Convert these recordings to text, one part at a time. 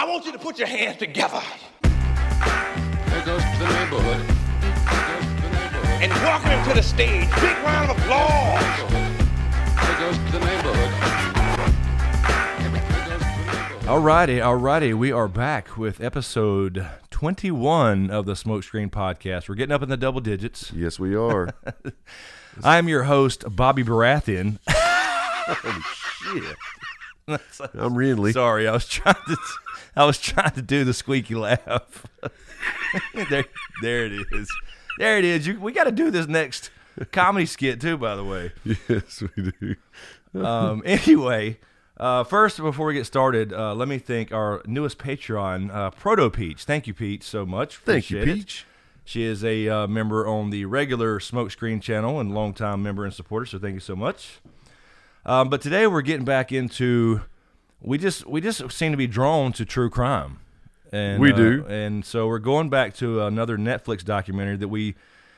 I want you to put your hands together. There goes to the neighborhood. There goes to the neighborhood. And welcome him to the stage. Big round of applause. There goes to the neighborhood. Alrighty. We are back with episode 21 of the Smokescreen Podcast. We're getting up in the double digits. Yes, we are. I'm your host, Bobby Baratheon. Holy shit. I'm really Sorry, I was trying to do the squeaky laugh. there it is. There it is. We got to do this next comedy skit too, by the way. Yes, we do. Anyway, first, before we get started, let me thank our newest Patreon, Proto Peach. Thank you, Peach, so much. Thank you, Appreciate it. Peach. She is a member on the regular Smokescreen channel and longtime member and supporter, so thank you so much. But today we're getting back into we just seem to be drawn to true crime, and we do. And so we're going back to another Netflix documentary that we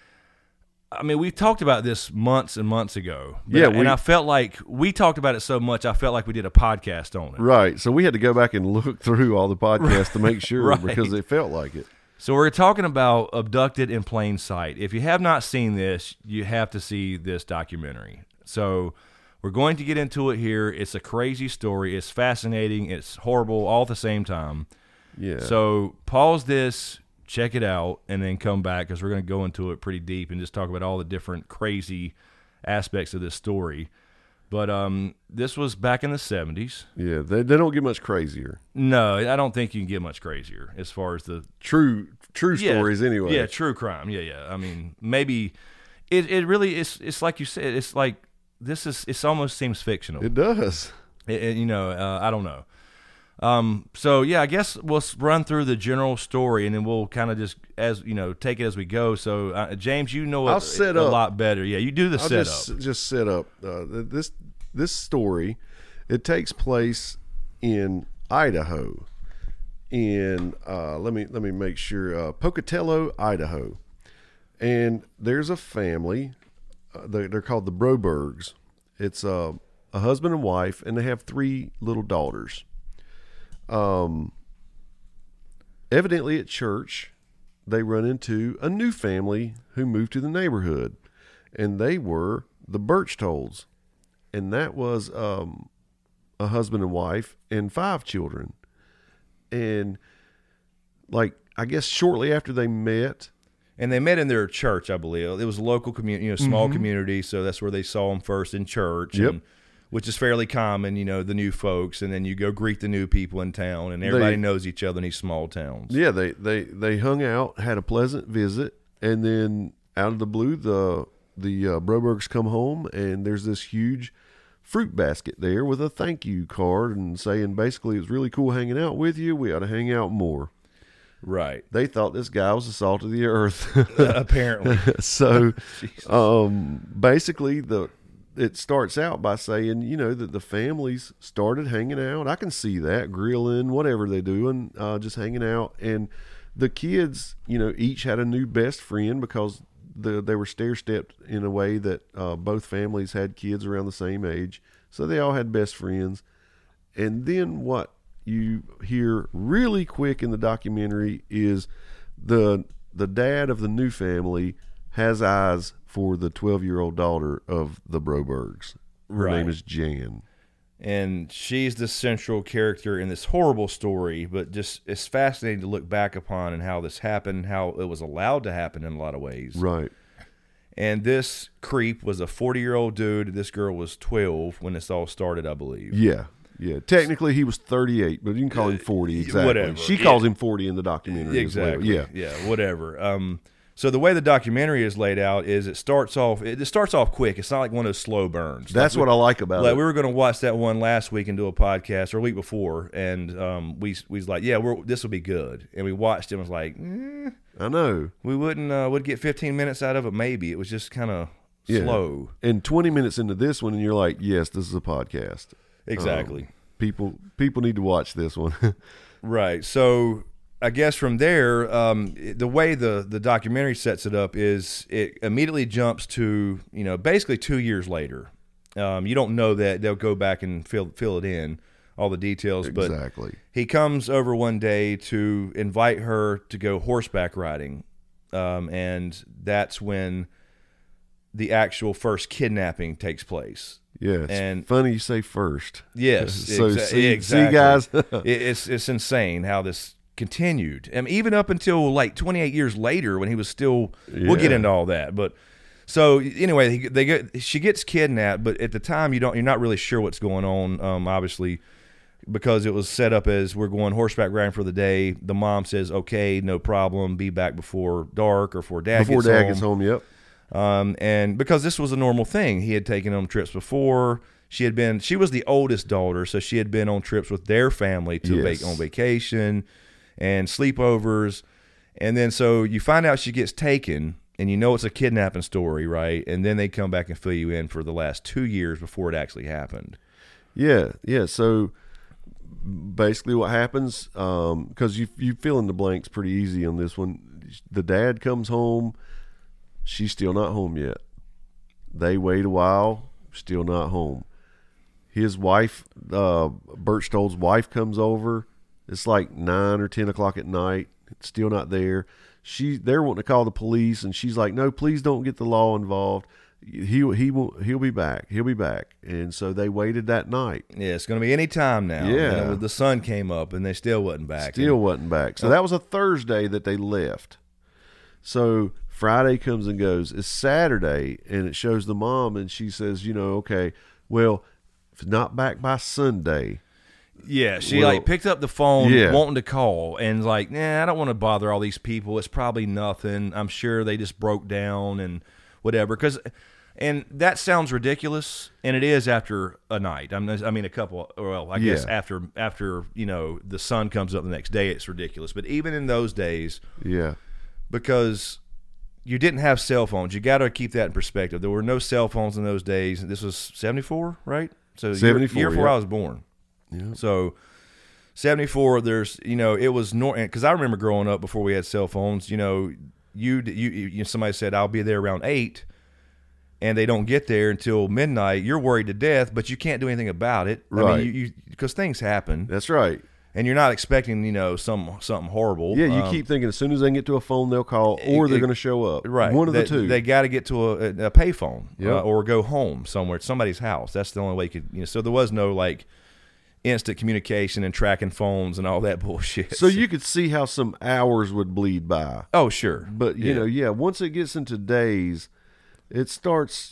talked about this months and months ago. And I felt like we talked about it so much, I felt like we did a podcast on it. Right. So we had to go back and look through all the podcasts to make sure Right. because it felt like it. So we're talking about Abducted in Plain Sight. If you have not seen this, you have to see this documentary. So we're going to get into it here. It's a crazy story. It's fascinating. It's horrible all at the same time. Yeah. So pause this, check it out, and then come back because we're going to go into it pretty deep and just talk about all the different crazy aspects of this story. But this was back in the 70s. Yeah, they don't get much crazier. No, I don't think you can get much crazier as far as the True stories anyway. Yeah, true crime. Yeah. I mean, maybe it really is. It's like you said. It's like it almost seems fictional. It does. I don't know. So yeah, I guess we'll run through the general story and then we'll kind of just take it as we go. So James, you know I'll it set a up. lot better. Yeah, you do the I'll setup. just set up this story. It takes place in Idaho. In let me make sure, Pocatello, Idaho, and there's a family. They're called the Brobergs. It's a husband and wife, and they have 3 little daughters. Evidently at church, they run into a new family who moved to the neighborhood, and they were the Birchtolds, and that was a husband and wife and 5 children. And I guess shortly after they met. And they met in their church, I believe. It was a local community, small community, so that's where they saw them first in church, Yep. which is fairly common, the new folks, and then you go greet the new people in town, and everybody knows each other in these small towns. Yeah, they hung out, had a pleasant visit, and then out of the blue, the Brobergs come home, and there's this huge fruit basket there with a thank you card and saying basically it's really cool hanging out with you. We ought to hang out more. Right. They thought this guy was the salt of the earth. Apparently. So basically it starts out by saying, that the families started hanging out. I can see that, grilling, whatever they're doing, just hanging out. And the kids, each had a new best friend because they were stair-stepped in a way that both families had kids around the same age. So they all had best friends. And then what you hear really quick in the documentary is the dad of the new family has eyes for the 12-year-old daughter of the Brobergs. Her name is Jan. And she's the central character in this horrible story, but just it's fascinating to look back upon and how this happened, how it was allowed to happen in a lot of ways. Right. And this creep was a 40-year-old dude. This girl was 12 when this all started, I believe. Yeah. Yeah, technically he was 38, but you can call him 40. Exactly. Whatever. She calls him 40 in the documentary Exactly. as well. Yeah, whatever. So the way the documentary is laid out is it starts off quick. It's not like one of those slow burns. That's what I like about it. We were going to watch that one last week and do a podcast, or a week before, and we was like, this will be good. And we watched it and was like, I know. We would get 15 minutes out of it maybe. It was just kind of slow. And 20 minutes into this one and you're like, yes, this is a podcast. Exactly. People need to watch this one. Right. So I guess from there, the way the documentary sets it up is it immediately jumps to, basically 2 years later. You don't know that. They'll go back and fill it in. all the details. Exactly. But he comes over one day to invite her to go horseback riding, and that's when the actual first kidnapping takes place. Yes. And funny you say first. Yes. So exactly. see, guys. it's insane how this continued. I mean, even up until like 28 years later when he was still. We'll get into all that, but. So anyway, she gets kidnapped, but at the time you're not really sure what's going on. Obviously, because it was set up as we're going horseback riding for the day. The mom says, "Okay, no problem. Be back before dark or before Dad gets home." Yep. And because this was a normal thing, he had taken them trips before. She was the oldest daughter, so she had been on trips with their family on vacation and sleepovers, and then so you find out she gets taken. And you know it's a kidnapping story, right? And then they come back and fill you in for the last 2 years before it actually happened. Yeah. So basically what happens, because you fill in the blanks pretty easy on this one. The dad comes home. She's still not home yet. They wait a while. Still not home. His wife, Bert Stoll's wife, comes over. It's like 9 or 10 o'clock at night. It's still not there. They're wanting to call the police, and she's like, "No, please don't get the law involved. He'll be back. He'll be back." And so they waited that night. Yeah, it's going to be any time now. Yeah, you know, the sun came up, and they still wasn't back. So that was a Thursday that they left. So Friday comes and goes. It's Saturday, and it shows the mom, and she says, "Okay, well, if it's not back by Sunday." Yeah, she picked up the phone wanting to call and like, I don't want to bother all these people. It's probably nothing. I'm sure they just broke down and whatever. And that sounds ridiculous, and it is after a night. I mean, a couple. Well, I guess after the sun comes up the next day, it's ridiculous. But even in those days, because you didn't have cell phones, you got to keep that in perspective. There were no cell phones in those days. This was 74, right? So 74, year before I was born. Yeah. So 74, there's, it was because I remember growing up before we had cell phones, you somebody said, "I'll be there around 8," and they don't get there until midnight. You're worried to death, but you can't do anything about it. Right. I mean, because things happen. That's right. And you're not expecting, something horrible. Yeah, you keep thinking as soon as they get to a phone, they'll call, or they're going to show up. Right. One of the two. They got to get to a payphone or go home somewhere, somebody's house. That's the only way you could, so there was no, instant communication and tracking phones and all that bullshit. So you could see how some hours would bleed by. Oh, sure. But, once it gets into days, because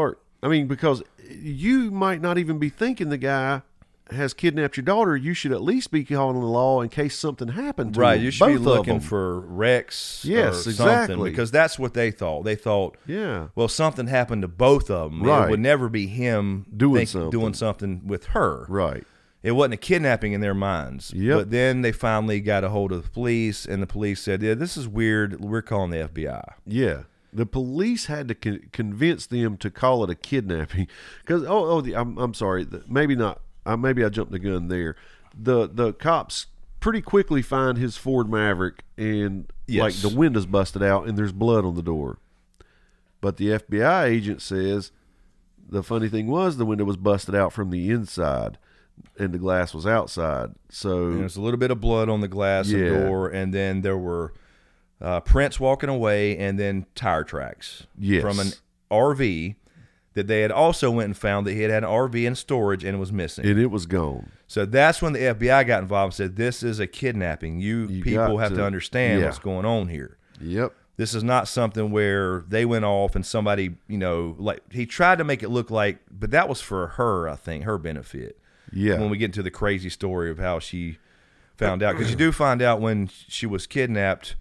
you might not even be thinking the guy has kidnapped your daughter. You should at least be calling the law in case something happened to him. You should be looking for wrecks or something, because that's what they thought. They thought, well, something happened to both of them. Right. It would never be him doing something with her. Right. It wasn't a kidnapping in their minds. Yep. But then they finally got a hold of the police, and the police said, this is weird. We're calling the FBI. Yeah. The police had to convince them to call it a kidnapping. Because, I'm sorry. Maybe not. Maybe I jumped the gun there. The cops pretty quickly find his Ford Maverick, and the window's busted out, and there's blood on the door. But the FBI agent says the funny thing was the window was busted out from the inside, and the glass was outside. So there's a little bit of blood on the glass and door, and then there were prints walking away, and then tire tracks from an RV that they had also went and found that he had an RV in storage and was missing. And it was gone. So that's when the FBI got involved and said, this is a kidnapping. You people have to understand what's going on here. Yep. This is not something where they went off and somebody, he tried to make it look like, but that was for her, I think, her benefit. Yeah. When we get into the crazy story of how she found out. Because you do find out when she was kidnapped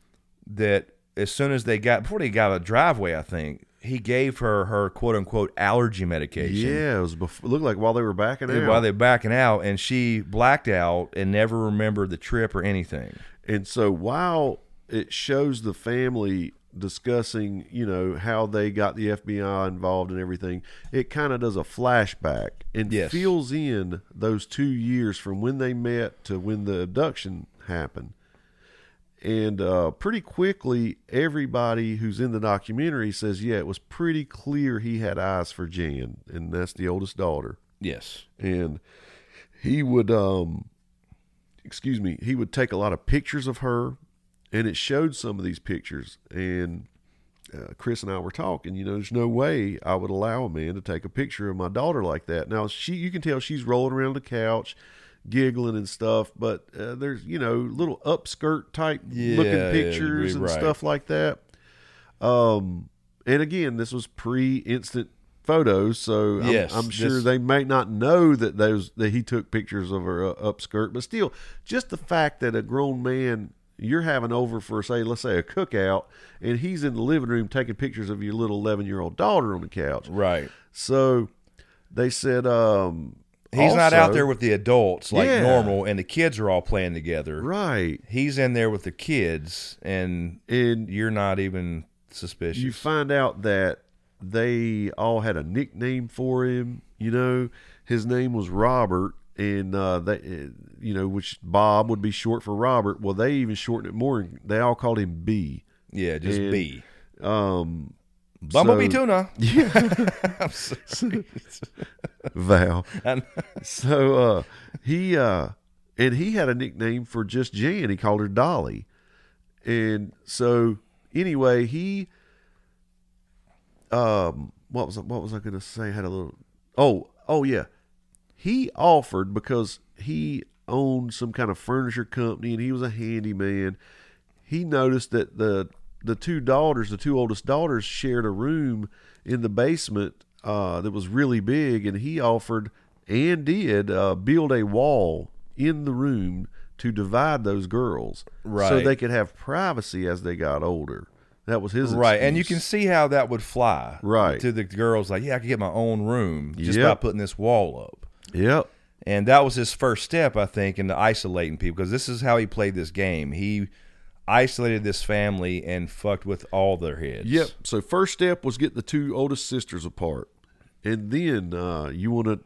that as soon as before they got a driveway, I think, he gave her quote-unquote allergy medication. Yeah, it looked like while they were backing out. While they were backing out, and she blacked out and never remembered the trip or anything. And so while it shows the family discussing, how they got the FBI involved and everything, it kind of does a flashback and fills in those 2 years from when they met to when the abduction happened. And pretty quickly, everybody who's in the documentary says, it was pretty clear he had eyes for Jan, and that's the oldest daughter. Yes. And he would he would take a lot of pictures of her, and it showed some of these pictures. And Chris and I were talking, there's no way I would allow a man to take a picture of my daughter like that. Now, you can tell she's rolling around the couch, giggling and stuff, but there's, little upskirt type looking pictures and stuff like that. And again, this was pre-instant photos, so I'm sure they may not know that he took pictures of her upskirt, but still, just the fact that a grown man you're having over for, let's say a cookout, and he's in the living room taking pictures of your little 11-year-old daughter on the couch. Right. So they said he's not out there with the adults like normal, and the kids are all playing together. Right. He's in there with the kids, and you're not even suspicious. You find out that they all had a nickname for him. His name was Robert, and which Bob would be short for Robert. Well, they even shortened it more. They all called him B. Yeah, just B. Bumblebee tuna. Yeah. I'm sorry. Val. So he had a nickname for just Jan. He called her Dolly. And so anyway, he what was I going to say? I had a little oh yeah. He offered, because he owned some kind of furniture company and he was a handyman. He noticed that the two oldest daughters shared a room in the basement that was really big, and he offered and did build a wall in the room to divide those girls, right, so they could have privacy as they got older. That was his right, excuse. and you can see how that would fly, right, to the girls. Like, I could get my own room just by putting this wall up. Yep. And that was his first step, I think, into isolating people, because this is how he played this game. He isolated this family and fucked with all their heads. Yep. So first step was get the two oldest sisters apart. And then you want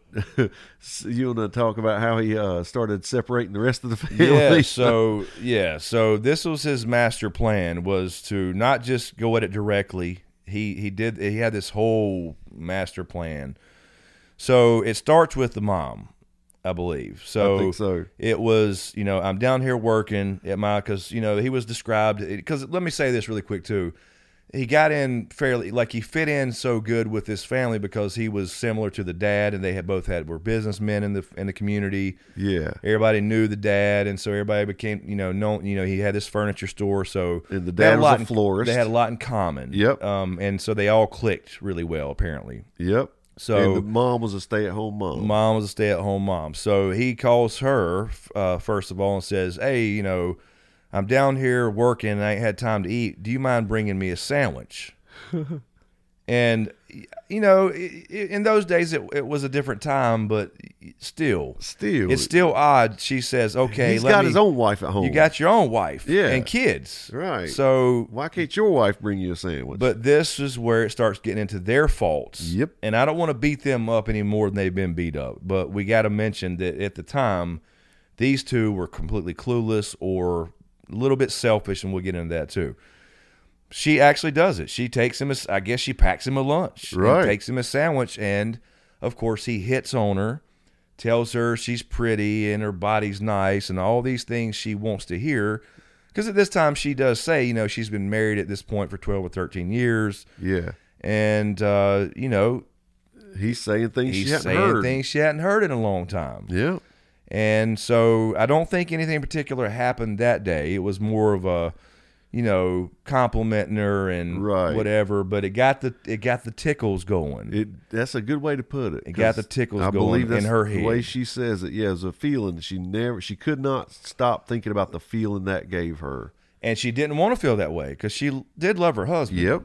to talk about how he started separating the rest of the family. So this was his master plan, was to not just go at it directly. He had this whole master plan. So it starts with the mom, I believe. So I think so. It was, I'm down here working at because he was described, because let me say this really quick too. He got in fairly, he fit in so good with his family because he was similar to the dad, and they were businessmen in the community. Yeah. Everybody knew the dad, and so everybody became, known, he had this furniture store, so. And the dad was a florist. They had a lot in common. Yep. And so they all clicked really well, apparently. Yep. So, and the mom was a stay-at-home mom. Mom was a stay-at-home mom. So he calls her, first of all, and says, hey, I'm down here working and I ain't had time to eat. Do you mind bringing me a sandwich? And, in those days it was a different time, but still. It's still odd. She says, okay. He's got his own wife at home. You got your own wife yeah. and kids. Right. So why can't your wife bring you a sandwich? But this is where it starts getting into their faults. Yep. And I don't want to beat them up any more than they've been beat up. But we got to mention that at the time, these two were completely clueless or a little bit selfish, and we'll get into that too. She actually does it. She takes him, I guess she packs him a lunch. Right. And takes him a sandwich, and, of course, he hits on her, tells her she's pretty and her body's nice and all these things she wants to hear. Because at this time, she does say, she's been married at this point for 12 or 13 years. Yeah. And, he's saying things she hadn't heard. He's saying things she hadn't heard in a long time. Yeah. And so I don't think anything particular happened that day. It was more of a, complimenting her and whatever. But it got the tickles going. That's a good way to put it. It got the tickles I going believe that's in her head. The way she says it, yeah, it was a feeling. She could not stop thinking about the feeling that gave her. And she didn't want to feel that way because she did love her husband. Yep.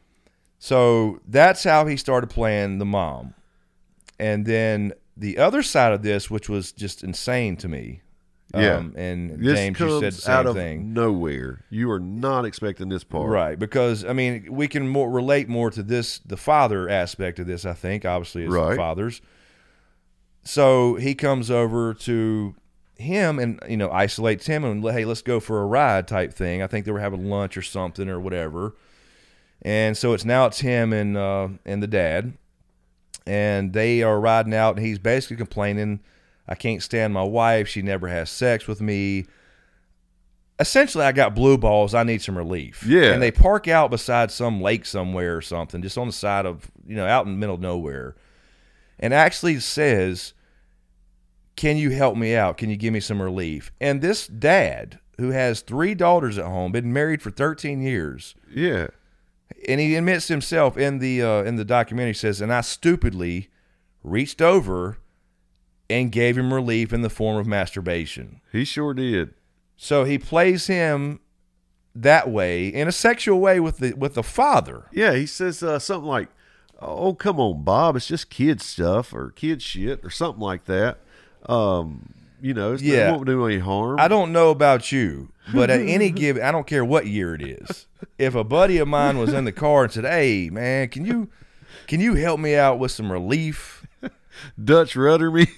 So that's how he started playing the mom. And then the other side of this, which was just insane to me. Yeah. And this James, you said the same out of thing. Nowhere. You are not expecting this part. Right. Because, we can relate more to this, the father aspect of this, I think, obviously, as fathers. So he comes over to him and, isolates him and, hey, let's go for a ride type thing. I think they were having lunch or something or whatever. And so it's him and the dad. And they are riding out, and he's basically complaining I can't stand my wife. She never has sex with me. Essentially, I got blue balls. I need some relief. Yeah. And they park out beside some lake somewhere or something, just on the side of, out in the middle of nowhere. And actually says, can you help me out? Can you give me some relief? And this dad, who has 3 daughters at home, been married for 13 years. Yeah. And he admits himself in the documentary, says, and I stupidly reached over and gave him relief in the form of masturbation. He sure did. So he plays him that way, in a sexual way with the father. Yeah, he says something like, "Oh, come on, Bob, it's just kid stuff or kid shit or something like that." It won't do any harm. I don't know about you, but at any given, I don't care what year it is. If a buddy of mine was in the car and said, "Hey, man, can you help me out with some relief?" Dutch rudder me.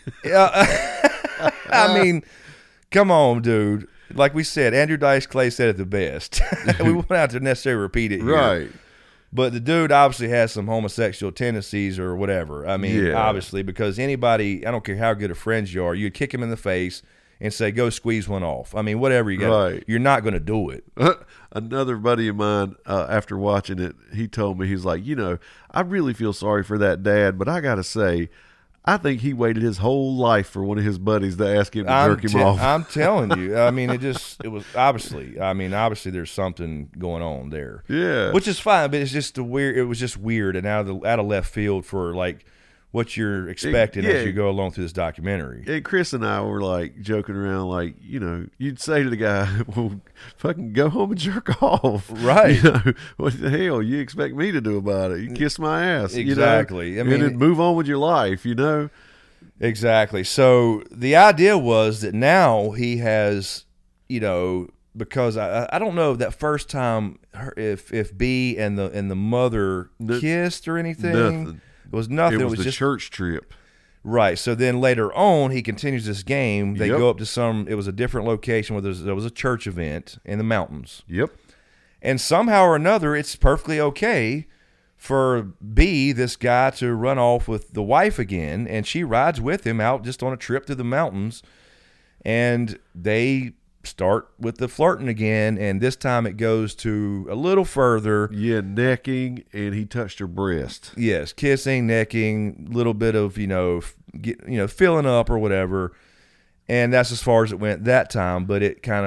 I mean, come on, dude. Like we said, Andrew Dice Clay said it the best. We won't have to necessarily repeat it here. Right. But the dude obviously has some homosexual tendencies or whatever. I mean, obviously, because anybody, I don't care how good of friends you are, you'd kick him in the face and say, go squeeze one off. I mean, whatever you got. Right. You're not going to do it. Another buddy of mine, after watching it, he told me, he's like, I really feel sorry for that dad, but I got to say, I think he waited his whole life for one of his buddies to ask him to jerk him off. I'm telling you. I mean, it was obviously there's something going on there. Yeah. Which is fine, but it was just weird and out of left field for like what you're expecting as you go along through this documentary. And Chris and I were like joking around, like, you'd say to the guy, well, fucking go home and jerk off. Right. What the hell you expect me to do about it? You kiss my ass. Exactly. I mean, and then move on with your life, Exactly. So the idea was that now he has, because I don't know that first time if B and the mother kissed or anything. Nothing. It was nothing. It was just church trip. Right. So then later on, he continues this game. They go up to it was a different location where there was a church event in the mountains. Yep. And somehow or another, it's perfectly okay for B, this guy, to run off with the wife again, and she rides with him out just on a trip through the mountains, and they start with the flirting again, and this time it goes to a little further. Yeah, necking, and he touched her breast. Yes, kissing, necking, little bit of filling up or whatever, and that's as far as it went that time. But it kind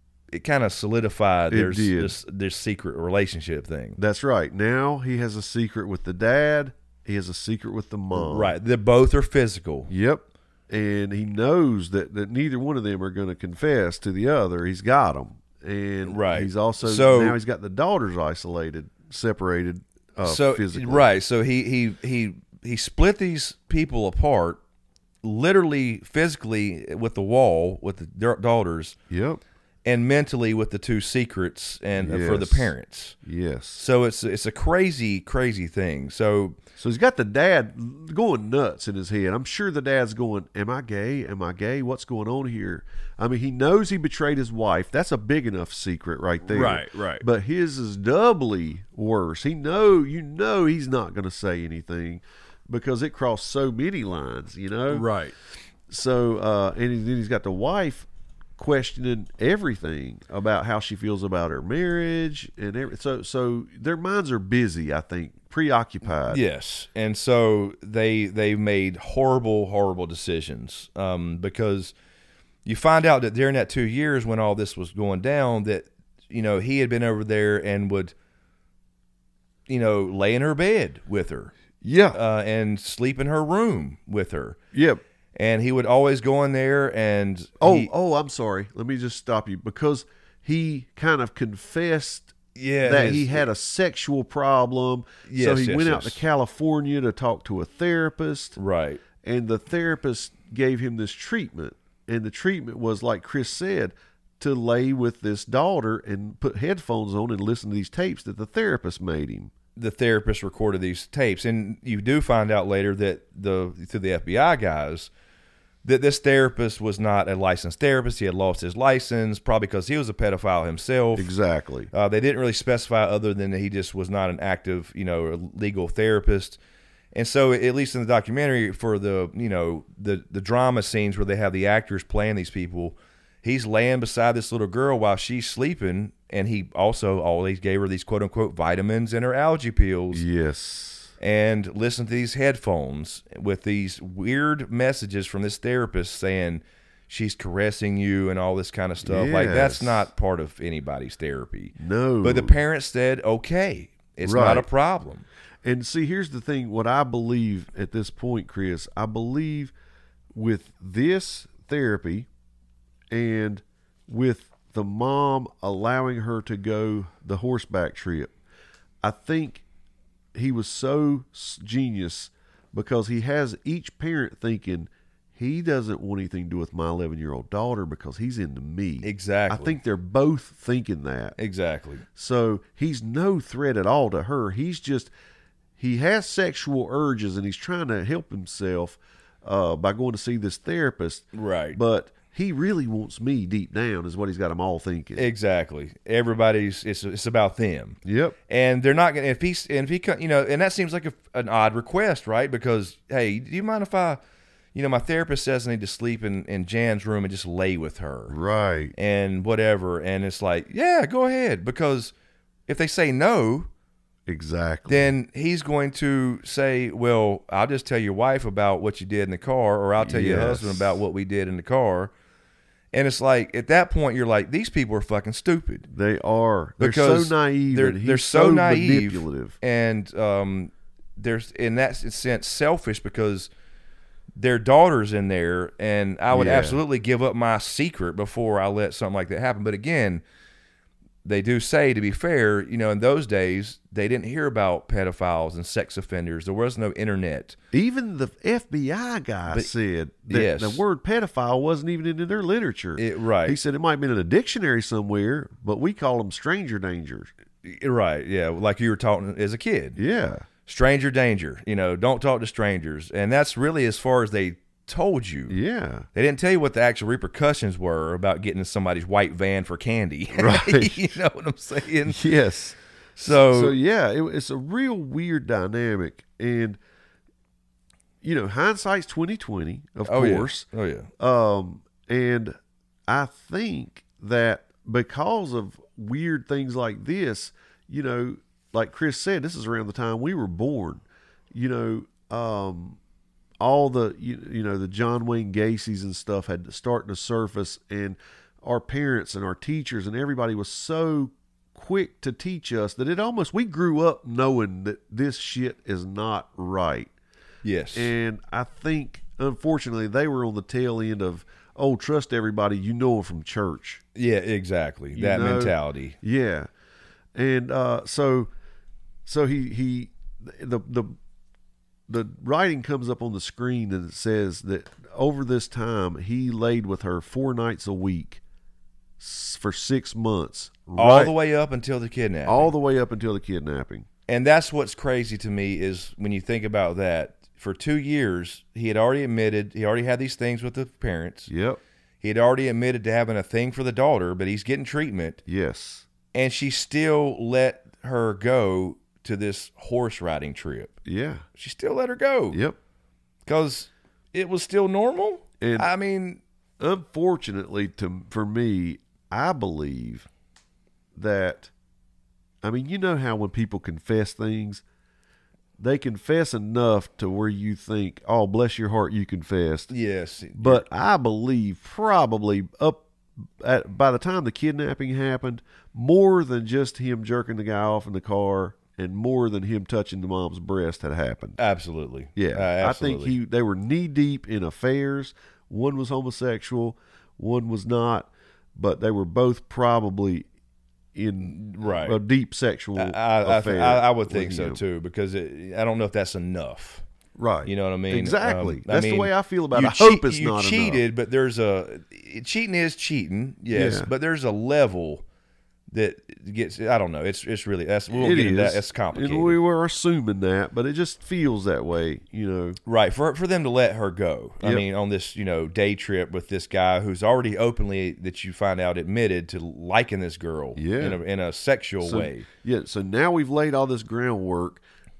of solidified their secret relationship thing. That's right. Now he has a secret with the dad. He has a secret with the mom. Right. They both are physical. Yep. And he knows that neither one of them are going to confess to the other. He's got them. And he's also, now he's got the daughters isolated, separated physically. Right. So he split these people apart, literally, physically with the wall, with the daughters. Yep. And mentally with the 2 secrets and for the parents. Yes. So it's a crazy, crazy thing. So he's got the dad going nuts in his head. I'm sure the dad's going, am I gay? Am I gay? What's going on here? I mean, he knows he betrayed his wife. That's a big enough secret right there. Right. But his is doubly worse. He's not going to say anything because it crossed so many lines, Right. So, and then he's got the wife questioning everything about how she feels about her marriage and everything. So their minds are busy, I think, preoccupied. Yes, and so they made horrible decisions because you find out that during that 2 years when all this was going down, that he had been over there and would lay in her bed with her, and sleep in her room with her. Yep. And he would always go in there and... I'm sorry. Let me just stop you. Because he kind of confessed that he had a sexual problem. So he went out to California to talk to a therapist. Right. And the therapist gave him this treatment. And the treatment was, like Chris said, to lay with this daughter and put headphones on and listen to these tapes that the therapist made him. The therapist recorded these tapes. And you do find out later that through the FBI guys... that this therapist was not a licensed therapist. He had lost his license, probably because he was a pedophile himself. Exactly. They didn't really specify other than that he just was not an active, legal therapist. And so, at least in the documentary, for the the drama scenes where they have the actors playing these people, he's laying beside this little girl while she's sleeping, and he also always gave her these quote unquote vitamins and her allergy pills. Yes. And listen to these headphones with these weird messages from this therapist saying she's caressing you and all this kind of stuff. Like, that's Yes. not part of anybody's therapy. No. But the parents said, okay, it's not a Right. problem. And see, here's the thing. What I believe at this point, Chris, I believe with this therapy and with the mom allowing her to go the horseback trip, I think he was so genius because he has each parent thinking, he doesn't want anything to do with my 11-year-old daughter because he's into me. Exactly. I think they're both thinking that. Exactly. So he's no threat at all to her. He has sexual urges and he's trying to help himself by going to see this therapist. Right. But he really wants me deep down is what he's got them all thinking. Exactly. Everybody's, it's about them. Yep. And they're not going to, if he, and that seems like an odd request, right? Because, hey, do you mind if my therapist says I need to sleep in Jan's room and just lay with her Right. and whatever. And it's like, yeah, go ahead. Because if they say no, Exactly. then he's going to say, well, I'll just tell your wife about what you did in the car, or I'll tell your husband about what we did in the car. And it's like, at that point, you're like, these people are fucking stupid. They are. They're Because so naive. They're, and he's they're so naive. manipulative. And there's, in that sense, selfish because their daughter's in there, and I would Yeah. absolutely give up my secret before I let something like that happen. But again, they do say, to be fair, in those days, they didn't hear about pedophiles and sex offenders. There was no internet. Even the FBI guy said that yes. the word pedophile wasn't even in their literature. Right. He said it might have been in a dictionary somewhere, but we call them stranger dangers. Right, yeah, like you were taught as a kid. Yeah. Stranger danger. Don't talk to strangers. And that's really as far as they told you. Yeah. They didn't tell you what the actual repercussions were about getting in somebody's white van for candy. Right. You know what I'm saying? Yes. So yeah, it's a real weird dynamic, and hindsight's 20/20, of oh, course. Yeah. Oh yeah. And I think that because of weird things like this, like Chris said, this is around the time we were born. All the the John Wayne Gacy's and stuff had starting to surface, and our parents and our teachers and everybody was so quick to teach us that we grew up knowing that this shit is not right. Yes. And I think, unfortunately, they were on the tail end of, trust everybody you know them from church. Yeah, exactly. That mentality. Yeah. And so the writing comes up on the screen and it says that over this time he laid with her 4 nights a week for 6 months. All the way up until the kidnapping. All the way up until the kidnapping. And that's what's crazy to me is when you think about that. For 2 years, he had already admitted, he already had these things with the parents. Yep. He had already admitted to having a thing for the daughter, but he's getting treatment. Yes. And she still let her go to this horse riding trip. Yeah. She still let her go. Yep. Because it was still normal. And I mean, unfortunately for me, I believe that, you know how when people confess things, they confess enough to where you think, oh, bless your heart, you confessed. yes. But I believe probably by the time the kidnapping happened, more than just him jerking the guy off in the car and more than him touching the mom's breast had happened. Absolutely. Yeah. Absolutely. I think they were knee deep in affairs. One was homosexual, one was not, but they were both probably in Right. a deep sexual affair. I would with think so him. too, because I don't know if that's enough. Right. You know what I mean? Exactly. I That's the mean, way I feel about it. you I hope it's you not cheated, but cheating is cheating, yes, Yeah. but there's a level that gets, I don't know. It's really, we'll It get into that. is. It's complicated. And we were assuming that, but it just feels that way, Right, for them to let her go. I Yep. mean, on this, day trip with this guy who's already openly, that you find out, admitted to liking this girl Yeah. in a sexual way. Yeah, so now we've laid all this groundwork.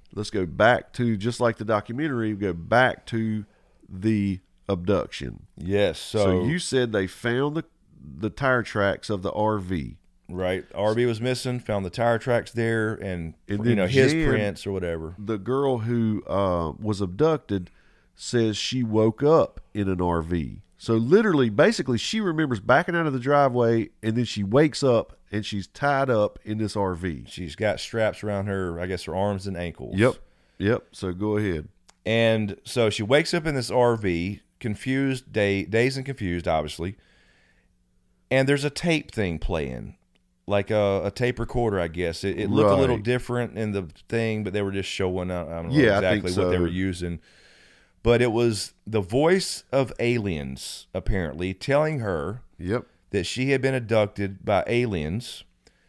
let's go back to, just like the documentary, go back to the abduction. Yes. So you said they found the tire tracks of the RV. Right. RV was missing, found the tire tracks there, and then his Jan, prints or whatever. The girl who was abducted says she woke up in an RV. So literally, basically, she remembers backing out of the driveway, and then she wakes up, and she's tied up in this RV. She's got straps around her, I guess, her arms and ankles. Yep. So go ahead. And so she wakes up in this RV, confused, dazed and confused, obviously. And there's a tape thing playing. Like a tape recorder, I guess. It looked a little different in the thing, but they were just showing, I don't know exactly what they were using. But it was the voice of aliens, apparently, telling her that she had been abducted by aliens.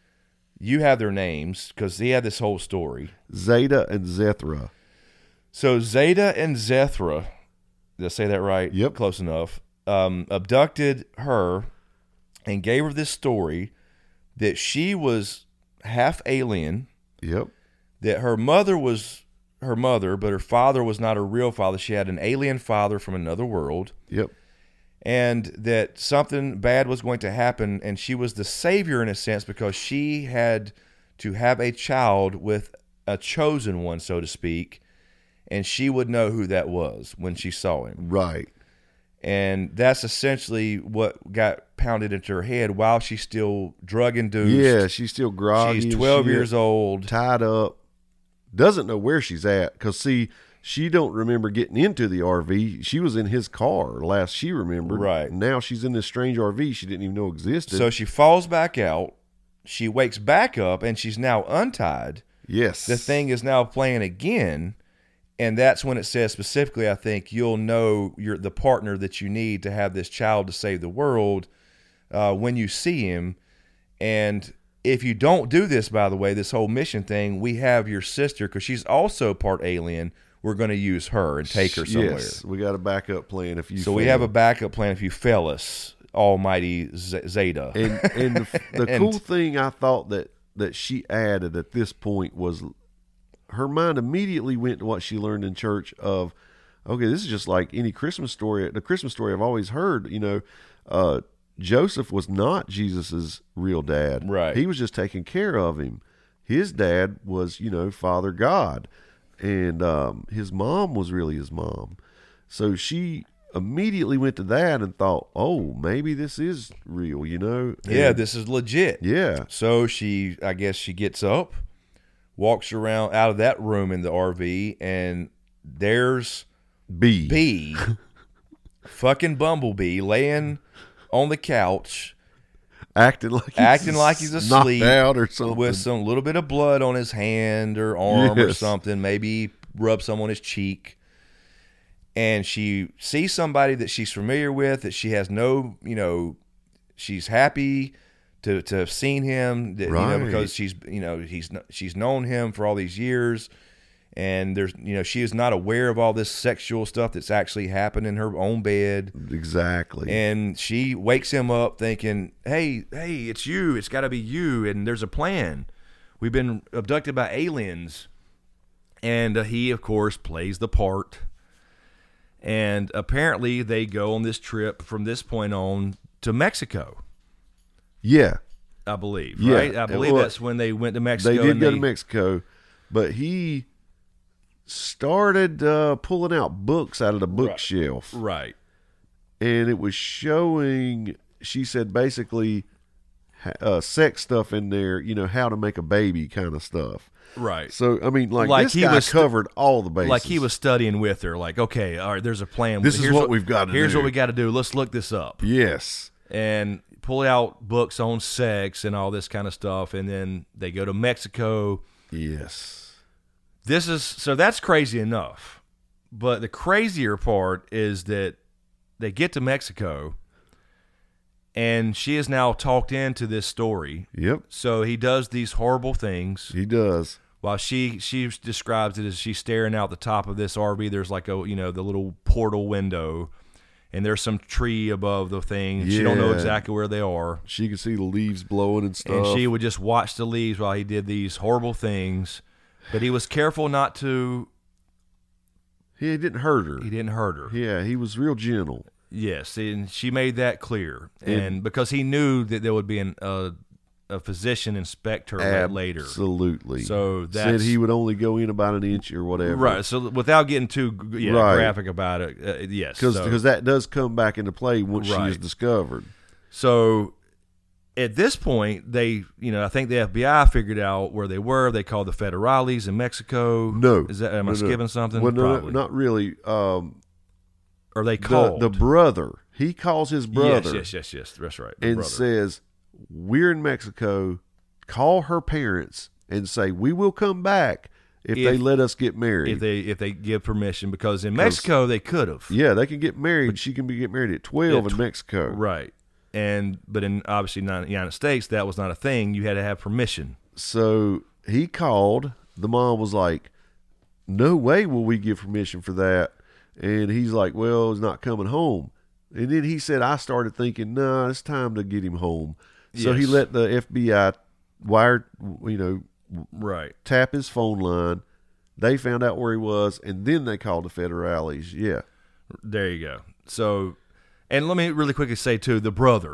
You have their names, because he had this whole story. Zeta and Zethra. So Zeta and Zethra, did I say that right? Yep. Close enough. Abducted her and gave her this story that she was half alien. Yep. That her mother was her mother, but her father was not her real father. She had an alien father from another world. Yep. And that something bad was going to happen, and she was the savior in a sense because she had to have a child with a chosen one, so to speak, and she would know who that was when she saw him. Right. And that's essentially what got pounded into her head while she's still drug-induced. Yeah, she's still groggy. She's 12 years old. Tied up. Doesn't know where she's at. Because, see, she don't remember getting into the RV. She was in his car last she remembered. Right. Now she's in this strange RV she didn't even know existed. So she falls back out. She wakes back up, and she's now untied. Yes. The thing is now playing again. And that's when it says specifically, I think, you'll know the partner that you need to have this child to save the world when you see him. And if you don't do this, by the way, this whole mission thing, we have your sister, because she's also part alien. We're going to use her and take her somewhere. Yes, we got a backup plan if you So fail. we have a backup plan if you fail us, almighty Zeta. And the cool thing I thought that she added at this point was her mind immediately went to what she learned in church of, okay, this is just like any Christmas story. The Christmas story I've always heard, Joseph was not Jesus's real dad. Right. He was just taking care of him. His dad was, Father God. And his mom was really his mom. So she immediately went to that and thought, oh, maybe this is real, And, yeah, this is legit. Yeah. So I guess she gets up, walks around out of that room in the RV, and there's B, fucking Bumblebee, laying on the couch, acting like he's asleep, knocked out or something, with some little bit of blood on his hand or arm or Yes. something. Maybe rub some on his cheek. And she sees somebody that she's familiar with, that she has she's happy to have seen him, that, Right. because she's known him for all these years, and there's she is not aware of all this sexual stuff that's actually happened in her own bed. Exactly. And she wakes him up thinking, hey, it's you. It's got to be you. And there's a plan. We've been abducted by aliens. And he, of course, plays the part. And apparently they go on this trip from this point on to Mexico. Yeah. I believe, Yeah. right? I believe Well, that's when they went to Mexico. They did go to Mexico, but he started pulling out books out of the bookshelf. Right. And it was showing, she said, basically sex stuff in there, how to make a baby kind of stuff. Right. So, I mean, like this he guy was covered all the bases. Like he was studying with her. Like, okay, all right, there's a plan. This is Here's what we've got to do. Here's what we got to do. Let's look this up. Yes. And pull out books on sex and all this kind of stuff. And then they go to Mexico. Yes. So that's crazy enough. But the crazier part is that they get to Mexico, and she is now talked into this story. Yep. So he does these horrible things. He does. While she describes it as she's staring out the top of this RV, there's like the little portal window, and there's some tree above the thing. She don't know Yeah. exactly where they are. She could see the leaves blowing and stuff. And she would just watch the leaves while he did these horrible things. But he was careful not to. He didn't hurt her. He didn't hurt her. Yeah, he was real gentle. Yes, and she made that clear, and because he knew that there would be a physician inspect her later. Absolutely. So said he would only go in about an inch or whatever. Right. So without getting too graphic about it, yes, because that does come back into play once she is discovered. So at this point, they, I think the FBI figured out where they were. They called the federales in Mexico. No, am I skipping something? Well, no, not really. Or they called the brother. He calls his brother. Yes. That's right. And brother says, "We're in Mexico. Call her parents and say we will come back if they let us get married. If they give permission, because in Mexico they could have. Yeah, they can get married. She can get married at 12 in Mexico. Right. But in obviously not in the United States, that was not a thing. You had to have permission. So he called. The mom was like, "No way will we give permission for that." And he's like, "Well, he's not coming home." And then he said, I started thinking, nah, it's time to get him home. So he let the FBI tap his phone line. They found out where he was, and then they called the federales. Yeah. There you go. So, and let me really quickly say, too, the brother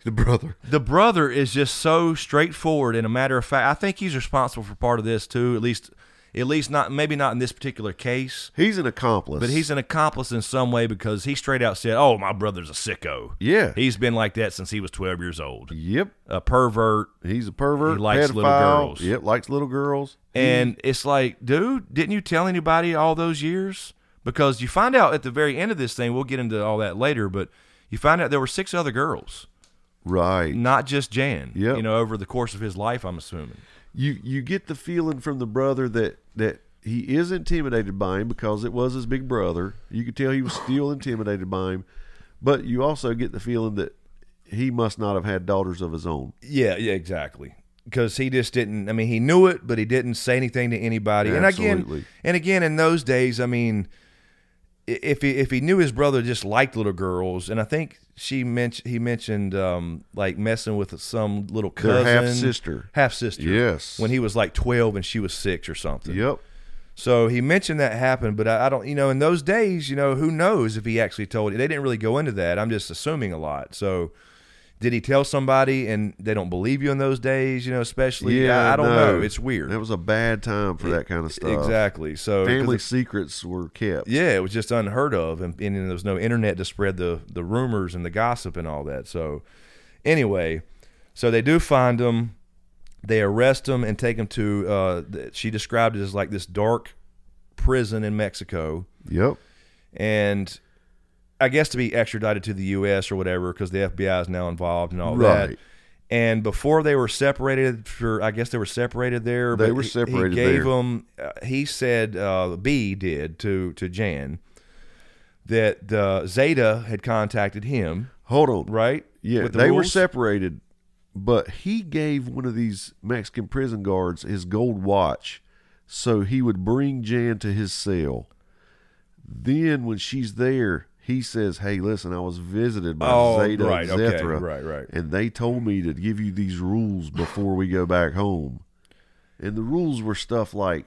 is just so straightforward and a matter of fact. I think he's responsible for part of this, too, at least not, maybe not in this particular case. He's an accomplice. But he's an accomplice in some way because he straight out said, "Oh, my brother's a sicko." Yeah. He's been like that since he was 12 years old. Yep. A pervert. He's a pervert. He likes pedophile. Little girls. Yep, likes little girls. And it's like, dude, didn't you tell anybody all those years? Because you find out at the very end of this thing, we'll get into all that later, but you find out there were 6 other girls. Right. Not just Jan. Yep. Over the course of his life, I'm assuming. You get the feeling from the brother that he is intimidated by him because it was his big brother. You could tell he was still intimidated by him. But you also get the feeling that he must not have had daughters of his own. Yeah, exactly. Because he just didn't, he knew it, but he didn't say anything to anybody. Absolutely. And again, in those days, if he knew his brother just liked little girls, and I think he mentioned like messing with some little cousin. Their half-sister. Yes. When he was like 12 and she was 6 or something. Yep. So he mentioned that happened, but I don't, in those days, who knows if he actually told you. They didn't really go into that. I'm just assuming a lot. So did he tell somebody and they don't believe you in those days, especially? Yeah, I don't know. It's weird. It was a bad time for that kind of stuff. Exactly. So family secrets were kept. Yeah, it was just unheard of. And there was no internet to spread the rumors and the gossip and all that. So anyway, so they do find him. They arrest him and take him to, she described it as like this dark prison in Mexico. Yep. And I guess to be extradited to the U.S. or whatever because the FBI is now involved and all right. that. And before they were separated I guess they were separated there. They were separated there. He gave them, he said, B did to Jan, that Zeta had contacted him. Hold on. Right? Yeah, they were separated. But he gave one of these Mexican prison guards his gold watch so he would bring Jan to his cell. Then when she's there, he says, "Hey, listen, I was visited by Zeta and Zethra, right. and they told me to give you these rules before we go back home." And the rules were stuff like,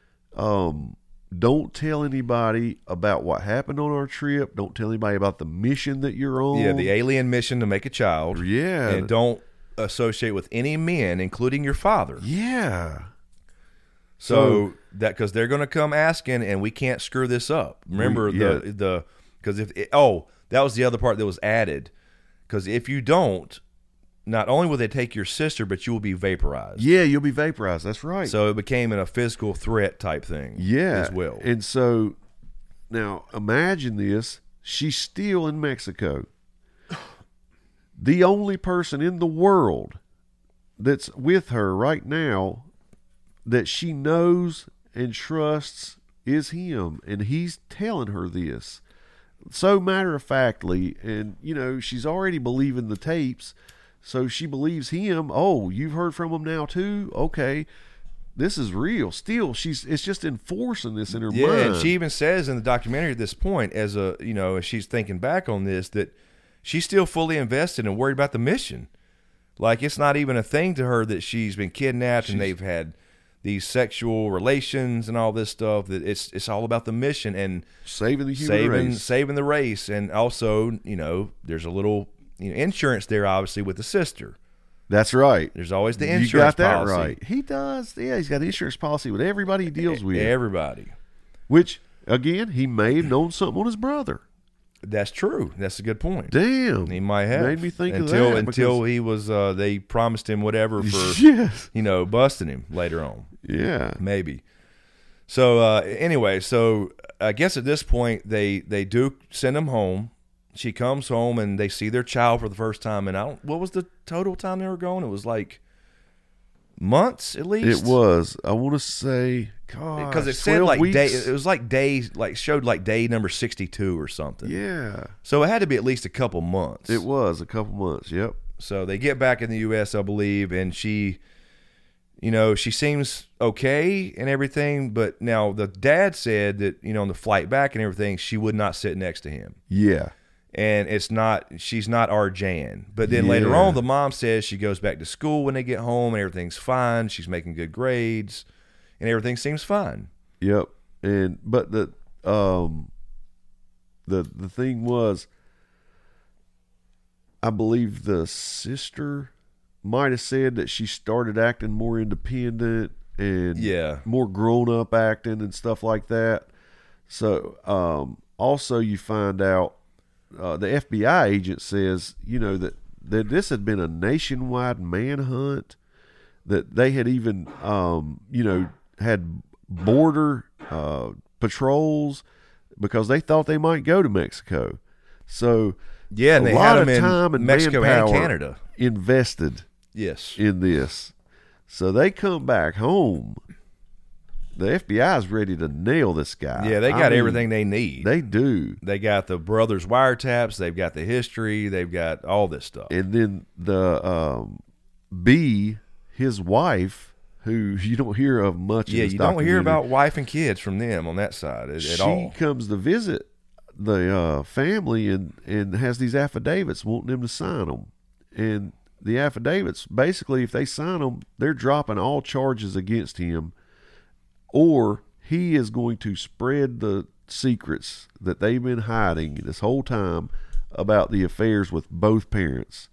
don't tell anybody about what happened on our trip. Don't tell anybody about the mission that you're on. Yeah, the alien mission to make a child. Yeah. And don't associate with any men, including your father. Yeah. So that because they're going to come asking, and we can't screw this up. Remember because that was the other part that was added. Because if you don't, not only will they take your sister, but you will be vaporized. Yeah, you'll be vaporized. That's right. So it became a physical threat type thing. Yeah, as well. And so now imagine this: she's still in Mexico. The only person in the world that's with her right now that she knows and trusts is him, and he's telling her this so matter-of-factly, and she's already believing the tapes, so she believes him. Oh, you've heard from him now too? Okay, this is real. Still, it's just enforcing this in her mind. Yeah, and she even says in the documentary at this point, as she's thinking back on this, that she's still fully invested and worried about the mission. Like, it's not even a thing to her that she's been kidnapped and they've had these sexual relations and all this stuff. That it's all about the mission and saving the human race. saving the race, and also there's a little insurance there, obviously, with the sister. That's right. There's always the insurance You got that policy. right. He does. Yeah, he's got an insurance policy with everybody he deals with. Everybody. Which, again, he may have known something on his brother. That's true. That's a good point. Damn. He might have. Made me think until of that. Until he was, they promised him whatever for, Yes. busting him later on. Yeah. Maybe. So, anyway, I guess at this point, they do send him home. She comes home and they see their child for the first time. And what was the total time they were gone? It was like months at least. It was. I want to say, God, because it said 12 weeks. day. It was like days, showed like day number 62 or something. Yeah. So it had to be at least a couple months. It was a couple months. Yep. So they get back in the U.S., I believe, and she seems okay and everything. But now the dad said that on the flight back and everything, she would not sit next to him. Yeah. And she's not our Jan. But then later on, the mom says she goes back to school when they get home and everything's fine. She's making good grades and everything seems fine. Yep. But the thing was, I believe the sister might have said that she started acting more independent and more grown up acting and stuff like that. So also you find out the FBI agent says, that this had been a nationwide manhunt, that they had even, had border patrols because they thought they might go to Mexico. So yeah, and a they lot had of them in time and Mexico and manpower Canada invested in this. So they come back home. The FBI is ready to nail this guy. Yeah, they got everything they need. They do. They got the brothers' wiretaps. They've got the history. They've got all this stuff. And then the B, his wife, who you don't hear of much. Yeah, in this you don't hear documentary, about wife and kids from them on that side at all. She comes to visit the family and has these affidavits wanting them to sign them. And the affidavits, basically, if they sign them, they're dropping all charges against him, or he is going to spread the secrets that they've been hiding this whole time about the affairs with both parents.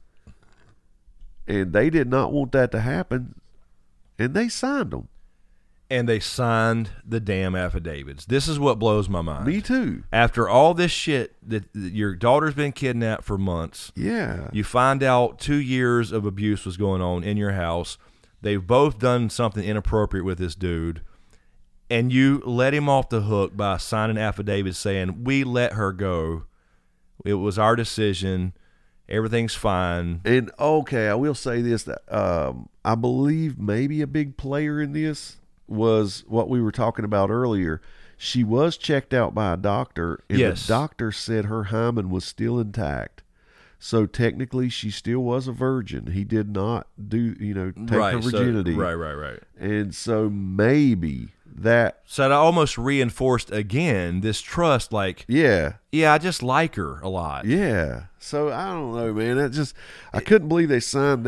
And they did not want that to happen, and they signed them. And they signed the damn affidavits. This is what blows my mind. Me too. After all this shit, that your daughter's been kidnapped for months. Yeah. You find out 2 years of abuse was going on in your house. They've both done something inappropriate with this dude. And you let him off the hook by signing affidavits saying, we let her go. It was our decision. Everything's fine. And, okay, I will say this. That, I believe maybe a big player in this was what we were talking about earlier. She was checked out by a doctor, and the doctor said her hymen was still intact. So technically, she still was a virgin. He did not take her virginity. Right. And so maybe that. So that almost reinforced again this trust. Like, yeah, I just like her a lot. Yeah. So I don't know, man. I couldn't believe they signed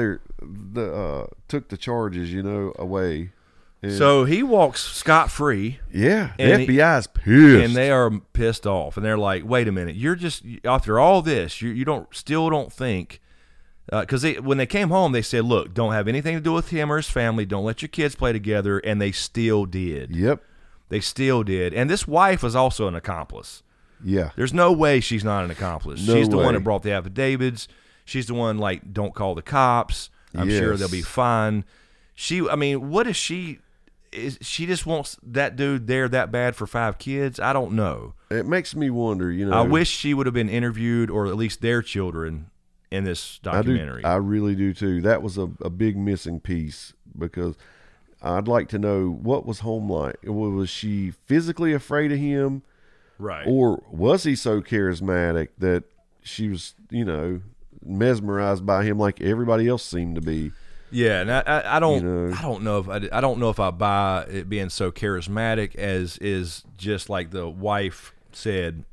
took the charges, away. And so he walks scot-free. Yeah, the FBI's pissed. And they are pissed off. And they're like, wait a minute, you're just, after all this, you still don't think, because when they came home, they said, look, don't have anything to do with him or his family. Don't let your kids play together. And they still did. Yep. They still did. And this wife was also an accomplice. Yeah. There's no way she's not an accomplice. No She's the way. one that brought the affidavits. She's the one, don't call the cops. I'm sure they'll be fine. What is she... she just wants that dude there that bad for 5 kids? I don't know. It makes me wonder, I wish she would have been interviewed, or at least their children, in this documentary. I really do too. That was a big missing piece, because I'd like to know, what was home like? Was she physically afraid of him? Right. Or was he so charismatic that she was, mesmerized by him like everybody else seemed to be? Yeah, and I don't know if I buy it being so charismatic as is just like the wife said.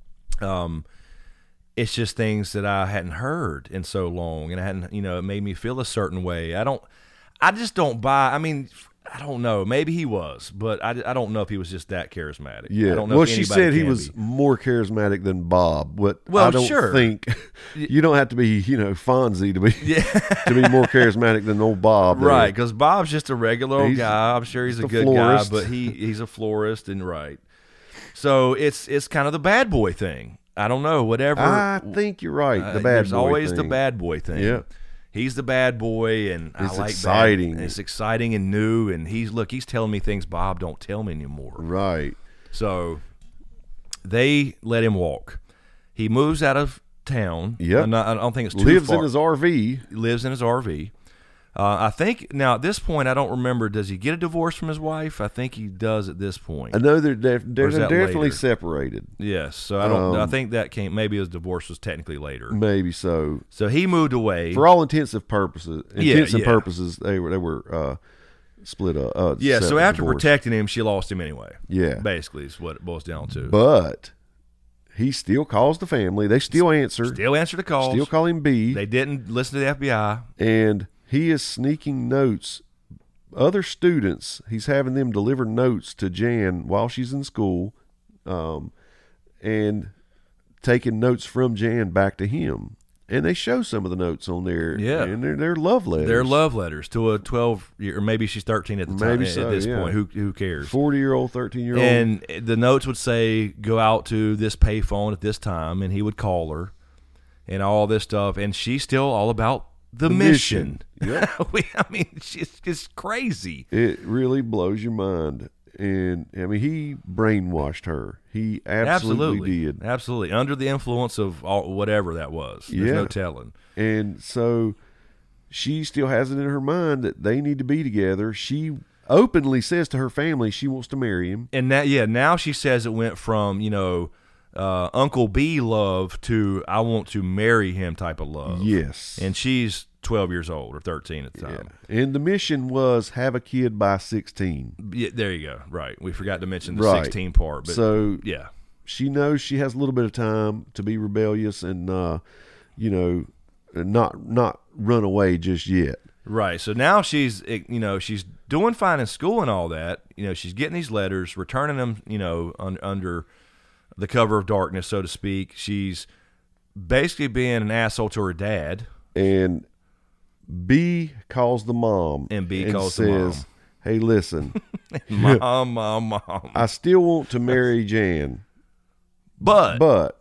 It's just things that I hadn't heard in so long, and I hadn't, it made me feel a certain way. I just don't buy. I don't know. Maybe he was, but I don't know if he was just that charismatic. Yeah. I don't know Well, if she anybody said he can was be. more charismatic than Bob. But Well, I don't sure. think you don't have to be, Fonzie to be to be more charismatic than old Bob. there. Right, because Bob's just a regular old He's guy. I'm sure he's a just a good florist. guy, but he's a florist and right. So it's kind of the bad boy thing. I don't know, whatever. I think you're right. The bad There's boy always thing. the bad boy thing. Yeah. He's the bad boy, and It's I like exciting. It's exciting and new, and he's telling me things Bob don't tell me anymore. Right. So they let him walk. He moves out of town. Yep. I don't think it's too Lives far. in his RV. Lives in his RV. I think now at this point, I don't remember. Does he get a divorce from his wife? I think he does at this point. I know they're Or is that definitely later? separated. Yes. So I don't. I think that came. Maybe his divorce was technically later. Maybe so. So he moved away. For all intensive purposes, Yeah. purposes, they were split up. Yeah. So separate after divorce. protecting him, she lost him anyway. Yeah. Basically, is what it boils down to. But he still calls the family. They still answer. Still answer the calls. Still call him B. They didn't listen to the FBI. And he is sneaking notes. Other students, he's having them deliver notes to Jan while she's in school, and taking notes from Jan back to him. And they show some of the notes on there. Yeah. And they're love letters. They're love letters to a 12-year, or maybe she's 13 at the time. Maybe At so, this yeah. point, who cares? 40-year-old, 13-year-old. And the notes would say, "Go out to this payphone at this time," and he would call her, and all this stuff. And she's still all about the mission. Yep. I mean, she's just crazy. It really blows your mind. And, I mean, he brainwashed her. He absolutely did. Absolutely. Under the influence of whatever that was. There's Yeah. no telling. And so she still has it in her mind that they need to be together. She openly says to her family she wants to marry him. And now she says it went from, Uncle B love to I want to marry him type of love. Yes. And she's 12 years old or 13 at the Yeah. time. And the mission was have a kid by 16. Yeah, there you go. Right. We forgot to mention the Right. 16 part. But So yeah. she knows she has a little bit of time to be rebellious and, not run away just yet. Right. So now she's doing fine in school and all that. She's getting these letters, returning them, under the cover of darkness, so to speak. She's basically being an asshole to her dad. And B calls the mom And B calls the says, mom. "Hey, listen, Mom. I still want to marry Jan, But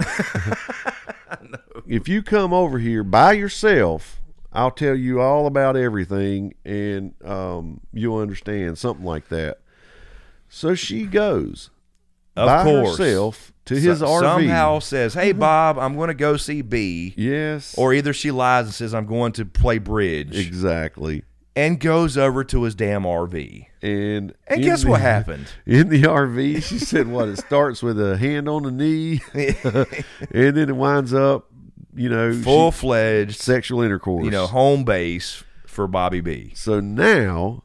if you come over here by yourself, I'll tell you all about everything, and you'll understand," something like that. So she goes of by course, herself to his RV. somehow says, "Hey, Bob, I'm going to go see B." Yes, Or either she lies and says, "I'm going to play bridge," exactly. and goes over to his damn RV. And And in guess what happened? In the RV, she said, "What? It starts with a hand on the knee, and then it winds up, Full-fledged, sexual intercourse. home base for Bobby B. So now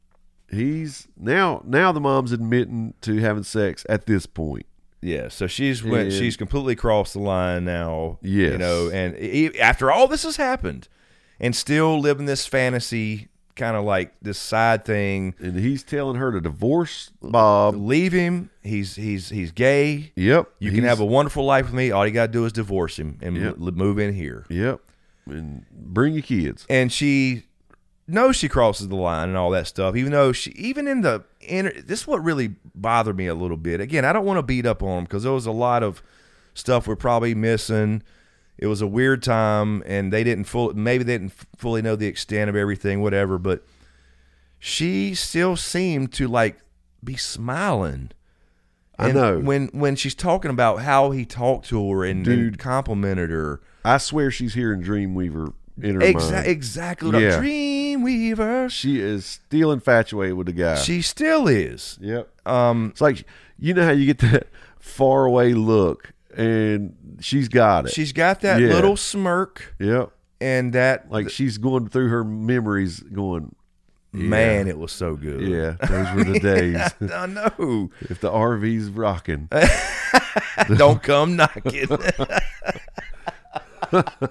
now the mom's admitting to having sex at this point. Yeah, so she's And- completely crossed the line now. Yes. And after all this has happened, and still living this fantasy, kind of like this side thing. And he's telling her to divorce Bob. Leave him. He's gay. Yep. You can have a wonderful life with me. All you got to do is divorce him and Yep. move in here. Yep. And bring your kids. And she knows she crosses the line and all that stuff, even though this is what really bothered me a little bit. Again, I don't want to beat up on him because there was a lot of stuff we're probably missing. It was a weird time, and they didn't fully know the extent of everything, whatever. But she still seemed to be smiling. I And know. when she's talking about how he talked to her and complimented her. I swear she's hearing Dreamweaver in her mind. Exactly. Yeah. Dreamweaver. She is still infatuated with the guy. She still is. Yep. It's like, how you get that far away look, and she's got it. She's got that Yeah. little smirk Yep. and that Like she's going through her memories going, man, it was so good. yeah, those were the days. I know. If the RV's rocking. Don't come knocking.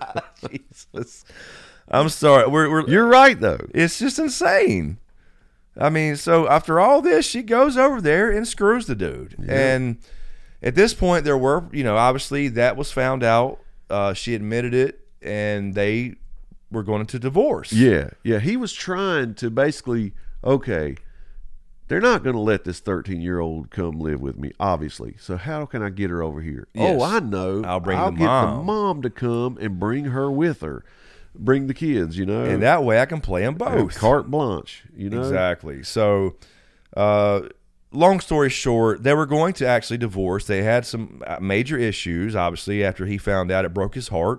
Jesus. I'm sorry. We're You're right, though. it's just insane. I mean, so after all this, she goes over there and screws the dude. Yeah. And at this point, there were, obviously that was found out. She admitted it, and they were going to divorce. Yeah. He was trying to basically, okay, they're not going to let this 13-year-old come live with me, obviously. So how can I get her over here? Yes. Oh, I know. I'll get the the mom. mom to come and bring her with her. Bring the kids, And that way I can play them both. Carte blanche, Exactly. So, long story short, they were going to actually divorce. They had some major issues, obviously, after he found out. It broke his heart.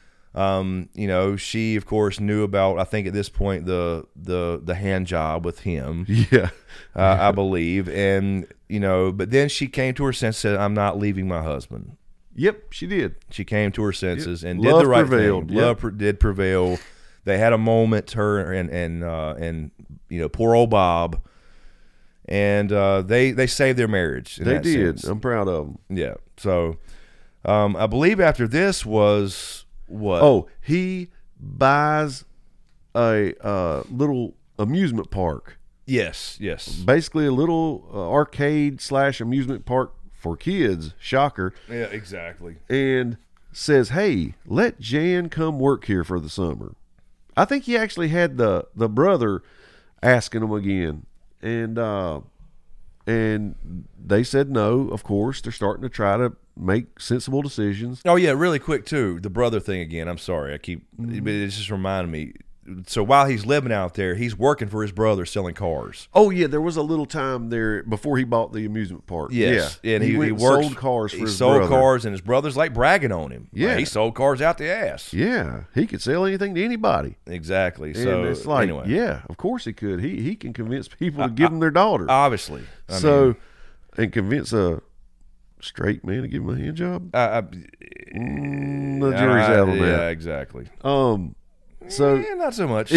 She, of course, knew about, I think at this point, the hand job with him. Yeah. I believe. And, but then she came to her senses and said, I'm not leaving my husband. Yep, she did. She came to her senses and Love did the right prevailed. thing. Yep. Love did prevail. They had a moment, her and poor old Bob, and they saved their marriage. They did. I'm proud of them. Yeah. So I believe after this was what? Oh, he buys a little amusement park. Yes. Basically a little arcade / amusement park for kids. Shocker. Yeah, exactly. And says, hey, let Jan come work here for the summer. I think he actually had the brother asking him again. And they said no, of course. They're starting to try to make sensible decisions. Oh, yeah, really quick, too. The brother thing again. I'm sorry. But it just reminded me. So while he's living out there, he's working for his brother selling cars. Oh, yeah, there was a little time there before he bought the amusement park. Yes. Yeah. And he works, sold cars for his sold brother. cars, and his brother's like bragging on him. Yeah. Like, he sold cars out the ass. Yeah, he could sell anything to anybody. Exactly. And So it's like, anyway. yeah, of course he could. He can convince people to give him their daughter. Obviously. And convince a straight man to give him a hand job. The jury's out on that. Yeah, exactly. So Not so much.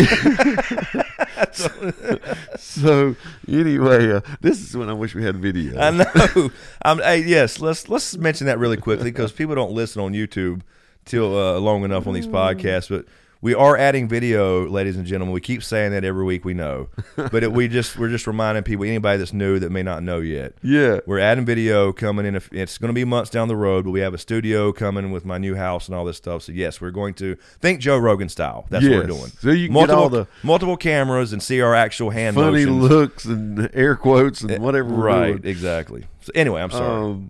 so anyway, this is when I wish we had video. I know. Hey, yes, let's mention that really quickly because people don't listen on YouTube till long enough on these podcasts. But we are adding video, ladies and gentlemen. We keep saying that every week. We know, but we're just reminding people, anybody that's new that may not know yet. Yeah, we're adding video coming in. It's going to be months down the road, but we have a studio coming with my new house and all this stuff. So yes, we're going to think Joe Rogan style. That's what we're doing. So you can get all the multiple cameras and see our actual hand funny motions. looks and air quotes and whatever. Right, we're doing. exactly. So anyway, I'm sorry.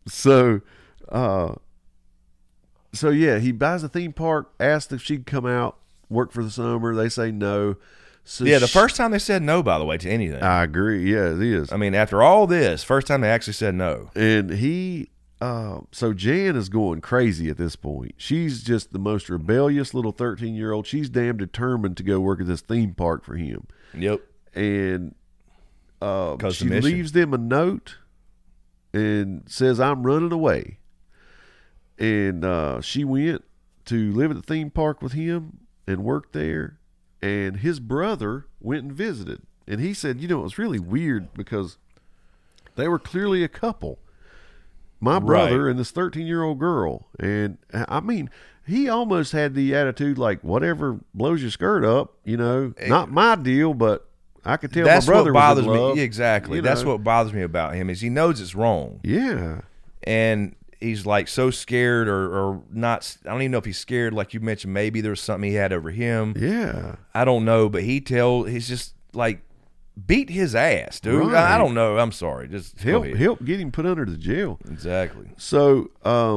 So yeah, he buys a theme park, asked if she'd come out, work for the summer. They say no. So yeah, the first time they said no, by the way, to anything. I agree. Yeah, it is. I mean, after all this, first time they actually said no. And he, so Jan is going crazy at this point. She's just the most rebellious little 13-year-old. She's damn determined to go work at this theme park for him. Yep. And she leaves them a note and says, I'm running away. And she went to live at the theme park with him and worked there. And his brother went and visited. And he said, it was really weird because they were clearly a couple. My brother and this 13-year-old girl. And, I mean, he almost had the attitude like, whatever blows your skirt up, not my deal, but I could tell that's my brother what bothers was in love. me. Exactly. That's what bothers me about him is he knows it's wrong. Yeah. And he's like so scared or not. I don't even know if he's scared. Like you mentioned, maybe there's something he had over him. Yeah. I don't know, but he's just like beat his ass, dude. Right. I don't know. I'm sorry. Just help get him put under the jail. Exactly. So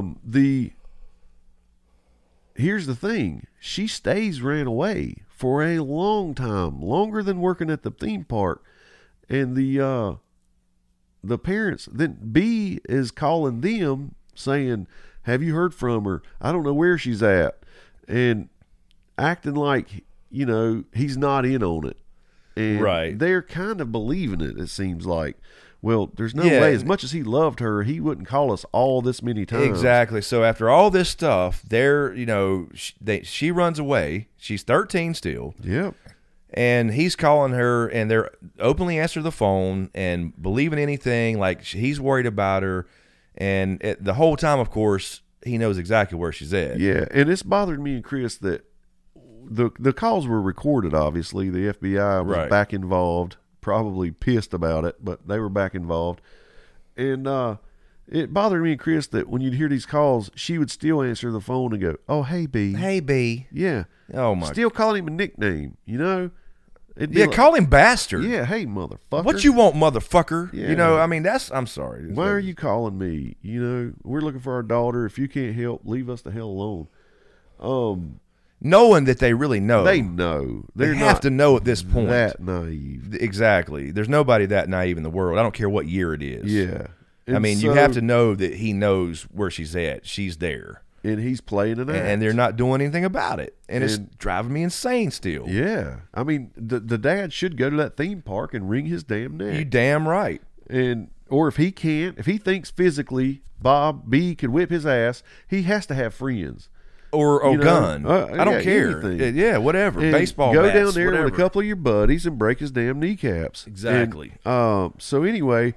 here's the thing. She ran away for a long time, longer than working at the theme park. And the parents, then B is calling them saying, have you heard from her? I don't know where she's at. And acting like, he's not in on it. And they're kind of believing it seems like. Well, there's no way. As much as he loved her, he wouldn't call us all this many times. Exactly. So after all this stuff, she runs away. She's 13 still. Yep. And he's calling her, and they're openly answering the phone and believing anything. Like he's worried about her, and the whole time, of course, he knows exactly where she's at. Yeah, and it's bothered me and Chris that the calls were recorded. Obviously, the FBI was back involved. probably pissed about it, but they were back involved. And it bothered me and Chris that when you'd hear these calls, she would still answer the phone and go, "Oh, hey, B." Hey, B. Yeah. Oh, my. Still calling him a nickname, you know? It'd be Yeah, like, call him bastard. Yeah, hey, motherfucker. What you want, motherfucker? Yeah. You know, I mean, I'm sorry. Why are you calling me? You know, we're looking for our daughter. If you can't help, leave us the hell alone. Knowing that they really know. They know. They They're have not to know at this point. that naive. Exactly. There's nobody that naive in the world. I don't care what year it is. Yeah. I And mean, you so- have to know that he knows where she's at. She's there. And he's playing an act. And they're not doing anything about it. And it's And- driving me insane still. Yeah. I mean, the dad should go to that theme park and wring his damn neck. You damn right. And or if he can't, if he thinks physically Bob B could whip his ass, he has to have friends. Or a You know, gun. I don't yeah, care. anything. Yeah, whatever. And Baseball go bats, down there whatever. with a couple of your buddies and break his damn kneecaps. Exactly. And, so anyway,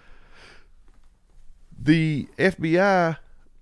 the FBI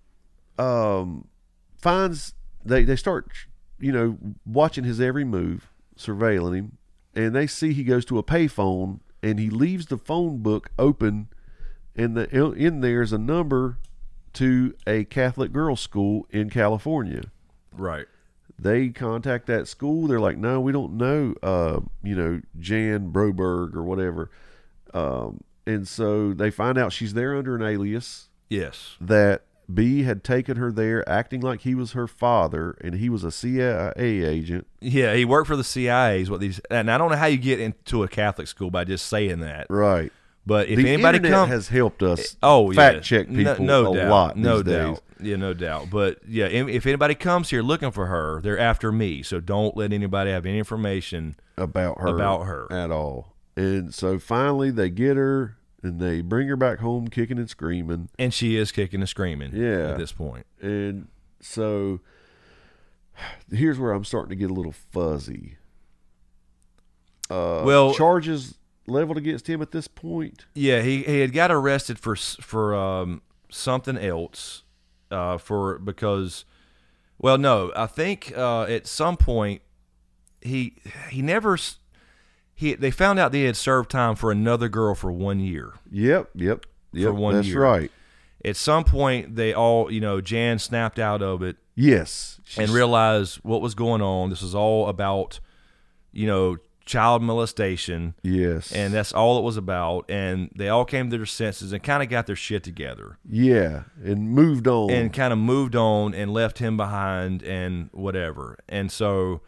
finds they start watching his every move, surveilling him, and they see he goes to a payphone and he leaves the phone book open, and in there's a number to a Catholic girls' school in California. Right. They contact that school. They're like, no, we don't know, Jan Broberg or whatever. And so they find out she's there under an alias, Yes. that B had taken her there acting like he was her father, and he was a CIA agent. Yeah, he worked for the CIA. Is what these, and I don't know how you get into a Catholic school by just saying that. Right. But if the anybody internet has helped us fact check people no a doubt, lot no these doubt. days. Yeah, no doubt. But yeah, if anybody comes here looking for her, they're after me. So don't let anybody have any information About her at all. And so finally they get her and they bring her back home kicking and screaming. And she is kicking and screaming. Yeah. At this point. And so here's where I'm starting to get a little fuzzy. Well, charges leveled against him at this point. yeah, he had got arrested for something else because, well, no, I think at some point they found out that he had served time for another girl for 1 year. Yep. For 1 That's year. right. At some point, they all, Jan snapped out of it Yes. and realized what was going on. This was all about, child molestation. Yes. And that's all it was about. And they all came to their senses and kind of got their shit together. Yeah. And moved on. And kind of moved on and left him behind and whatever. And so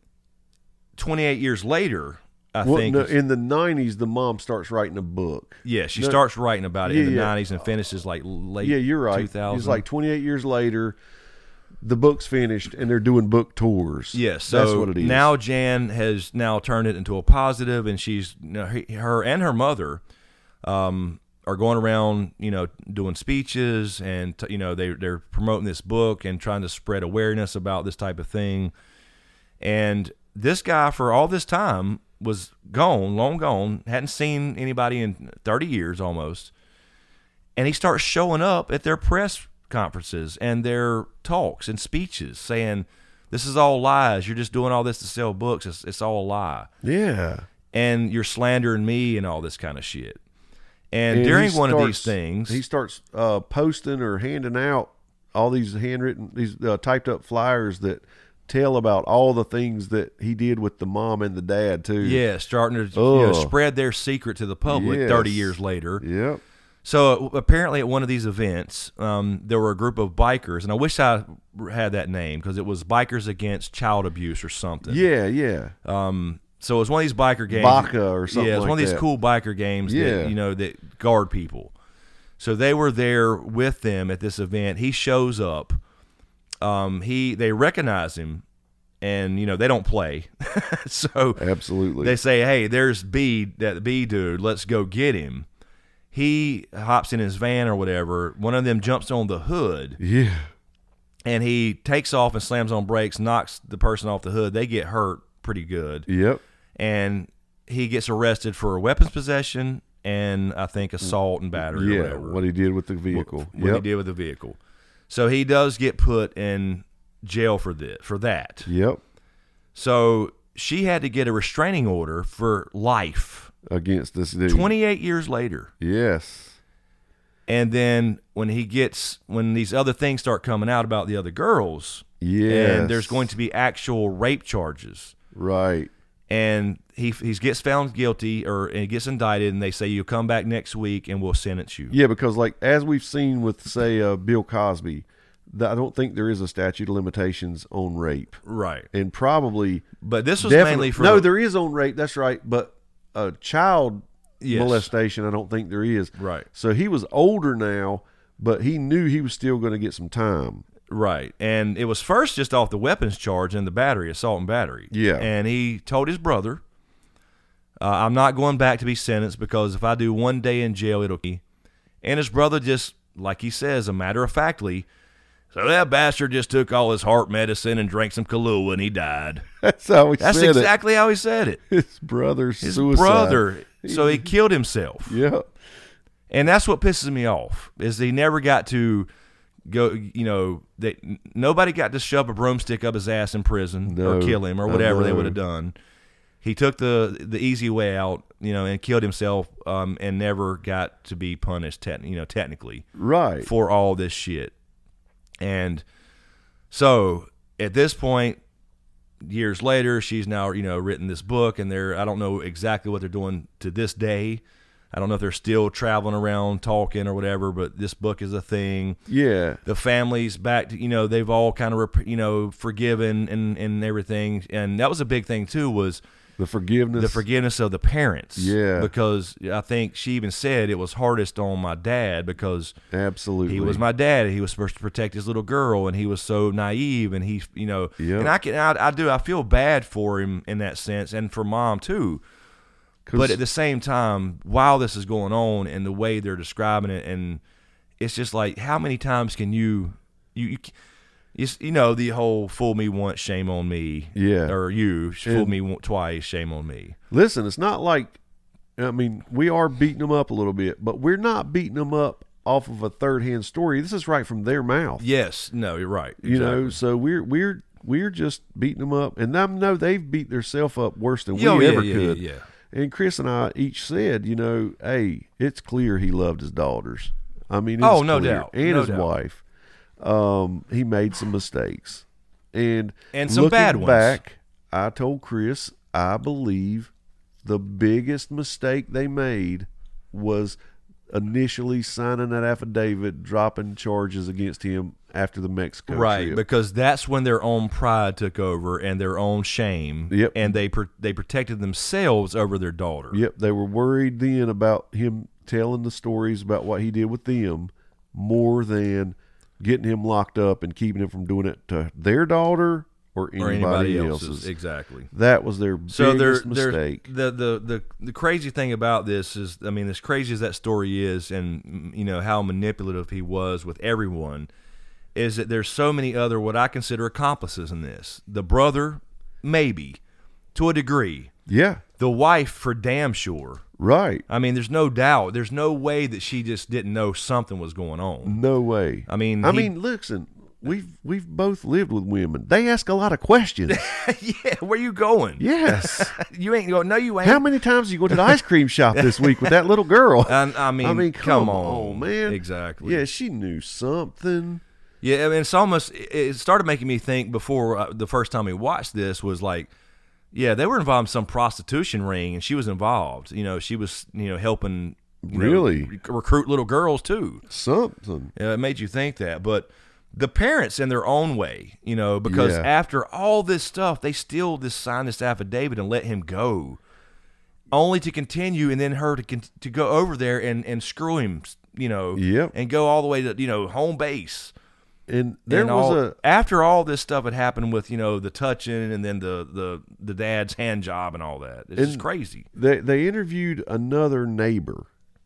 28 years later, I think. In the 90s, the mom starts writing a book. Yeah, she starts writing about it in the Yeah. 90s and finishes like late Yeah, you're right. 2000. It's like 28 years later, the book's finished, and they're doing book tours. Yes, so that's what it is. now Jan has now turned it into a positive, and she's her and her mother are going around, doing speeches, and they're promoting this book and trying to spread awareness about this type of thing. And this guy, for all this time, was gone, long gone, hadn't seen anybody in 30 years almost, and he starts showing up at their press conferences and their talks and speeches saying, this is all lies, you're just doing all this to sell books, it's all a lie, Yeah. and you're slandering me and all this kind of shit. And And during he one of these starts- things, he starts posting or handing out all these typed up flyers that tell about all the things that he did with the mom and the dad too. yeah, starting to Ugh. spread their secret to the public Yes. 30 years later. Yep. So apparently at one of these events, there were a group of bikers, and I wish I had that name because it was Bikers Against Child Abuse or something. Yeah. Yeah. So it was one of these biker games. Baka or something Yeah, it was like one of these that. cool biker games Yeah. that, that guard people. So they were there with them at this event. He shows up. They recognize him, and, they don't play. So Absolutely. they say, hey, there's that B dude, let's go get him. He hops in his van or whatever. One of them jumps on the hood, Yeah. and he takes off and slams on brakes, knocks the person off the hood. They get hurt pretty good. Yep. And he gets arrested for weapons possession and I think assault and battery or Yeah. whatever. What he did with the vehicle. What he Yep. did with the vehicle. So he does get put in jail for that. Yep. So she had to get a restraining order for life against this dude. 28 years later. Yes. And then when these other things start coming out about the other girls, and there's going to be actual rape charges. Right. And he gets found guilty and he gets indicted, and they say, you'll come back next week and we'll sentence you. Yeah, because like as we've seen with, say, Bill Cosby, I don't think there is a statute of limitations on rape. Right. And probably... But this was mainly for... No, there is on rape, that's right, but child Yes. molestation, I don't think there is. Right. So he was older now, but he knew he was still going to get some time. Right. And it was first just off the weapons charge and the battery, assault and battery. Yeah. And he told his brother, I'm not going back to be sentenced because if I do 1 day in jail, it'll be. And his brother just, like he says, a matter of factly, so that bastard just took all his heart medicine and drank some Kahlua and he died. That's how he That's said exactly how he said it. His brother's His suicide. brother. So he killed himself. Yeah. And that's what pisses me off, is he never got to go, nobody got to shove a broomstick up his ass in prison or kill him or whatever they would have done. He took the easy way out, and killed himself, and never got to be punished, technically, Right. for all this shit. And so at this point, years later, she's now, written this book, and I don't know exactly what they're doing to this day. I don't know if they're still traveling around talking or whatever, but this book is a thing. Yeah. The family's back to, they've all kind of, forgiven and everything. And that was a big thing too, was The forgiveness of the parents. Yeah. Because I think she even said it was hardest on my dad because Absolutely. he was my dad. He was supposed to protect his little girl, and he was so naive. And he, Yep. and I feel bad for him in that sense, and for mom too. But at the same time, while this is going on and the way they're describing it, and it's just like, how many times can you the whole fool me once, shame on me. Yeah. Or fool me twice, shame on me. Listen, it's not like, we are beating them up a little bit, but we're not beating them up off of a third-hand story. This is right from their mouth. Yes. No, you're right. Exactly. So we're just beating them up, and I know they've beat themselves up worse than we ever could. Yeah. And Chris and I each said, hey, it's clear he loved his daughters. It's no clear. doubt. And No his doubt. wife. He made some mistakes. And some bad looking ones. back, I told Chris, I believe the biggest mistake they made was initially signing that affidavit, dropping charges against him after the Mexico Right, trip. because that's when their own pride took over and their own shame. Yep. And they protected themselves over their daughter. Yep, they were worried then about him telling the stories about what he did with them more than getting him locked up and keeping him from doing it to their daughter or anybody else's. Exactly. That was their biggest mistake. The crazy thing about this is, as crazy as that story is, and how manipulative he was with everyone, is that there's so many other what I consider accomplices in this. The brother, maybe, to a degree. Yeah. The wife, for damn sure. Right. There's no doubt. There's no way that she just didn't know something was going on. No way. Listen, we've both lived with women. They ask a lot of questions. Yeah, where you going? Yes. You ain't going. No, you ain't. How many times did you go to the ice cream shop this week with that little girl? Come on, man. Exactly. Yeah, she knew something. Yeah, it started making me think before the first time we watched this was like, yeah, they were involved in some prostitution ring, and she was involved. She was, helping Really? recruit little girls too. Something. It made you think that. But the parents, in their own way, because after all this stuff, they still just signed this affidavit and let him go, only to continue, and then her to go over there and screw him, Yep. and go all the way to home base. And there was after all this stuff had happened with the touching and then the dad's hand job and all that. It's just crazy. They interviewed another neighbor,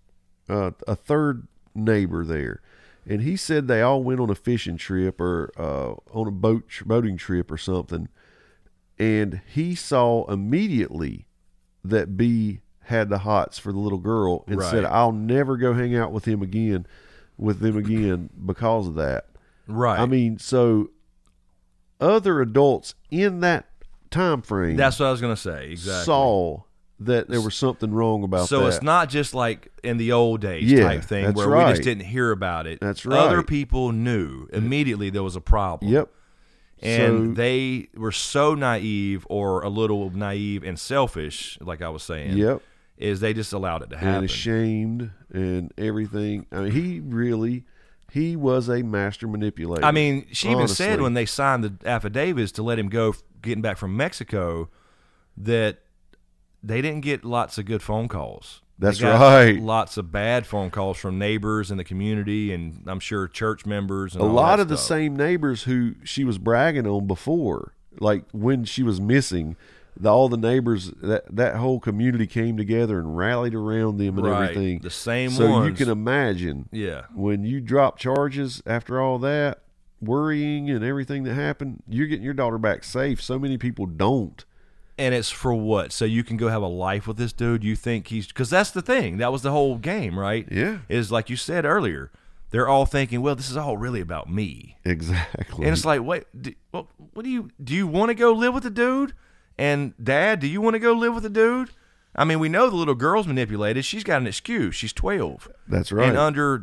a third neighbor there, and he said they all went on a fishing trip or on a boating trip or something, and he saw immediately that B had the hots for the little girl and said, "I'll never go hang out with them again because of that." Right. So other adults in that time frame that's what I was going to say. Exactly. saw that there was something wrong about So that. it's not just like in the old days Yeah, type thing that's where we right. just didn't hear about it. That's right. Other people knew immediately there was a problem. Yep. And So- they were so naive or a little naive and selfish, like I was saying, Yep. is they just allowed it to happen. And ashamed and everything. I mean, he was a master manipulator. I mean, she even said honestly. when they signed the affidavits to let him go getting back from Mexico that they didn't get lots of good phone calls. That's They got right. Lots of bad phone calls from neighbors in the community and I'm sure church members and a all lot that of the stuff. same neighbors who she was bragging on before, like when she was missing, all the neighbors, that whole community came together and rallied around them and Right. everything. The same so ones. you can imagine Yeah. when you drop charges after all that worrying and everything that happened, you're getting your daughter back safe. So many people don't. And it's for what? So you can go have a life with this dude? You think he's... Because that's the thing. That was the whole game, right? Yeah. Is like you said earlier, they're all thinking, well, this is all really about me. Exactly. And it's like, wait, what do you want to go live with the dude? And Dad, do you want to go live with the dude? I mean, we know the little girl's manipulated. She's got an excuse. She's 12. That's right. And under,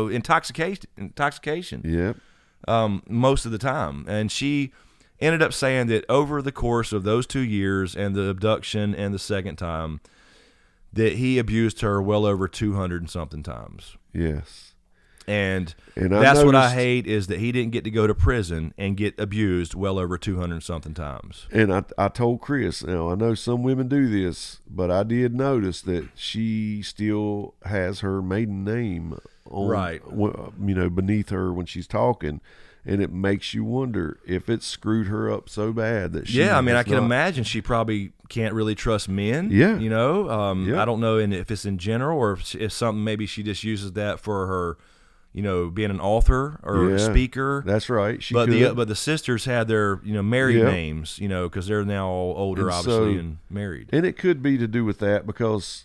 intoxication. Yep. Most of the time. And she ended up saying that over the course of those 2 years and the abduction and the second time, that he abused her well over 200 and something times. Yes. And And I that's what I noticed- hate is that he didn't get to go to prison and get abused well over 200 something times. And I told Chris, now I know some women do this, but I did notice that she still has her maiden name on, Right. beneath her when she's talking, and it makes you wonder if it screwed her up so bad that she. Yeah, I mean, I has can not- imagine she probably can't really trust men. Yeah. I don't know if it's in general or if something maybe she just uses that for her, being an author or Yeah, a speaker. That's right. She But could. the sisters had their married Yeah. names, because they're now all older, And obviously, so- and married. And it could be to do with that because,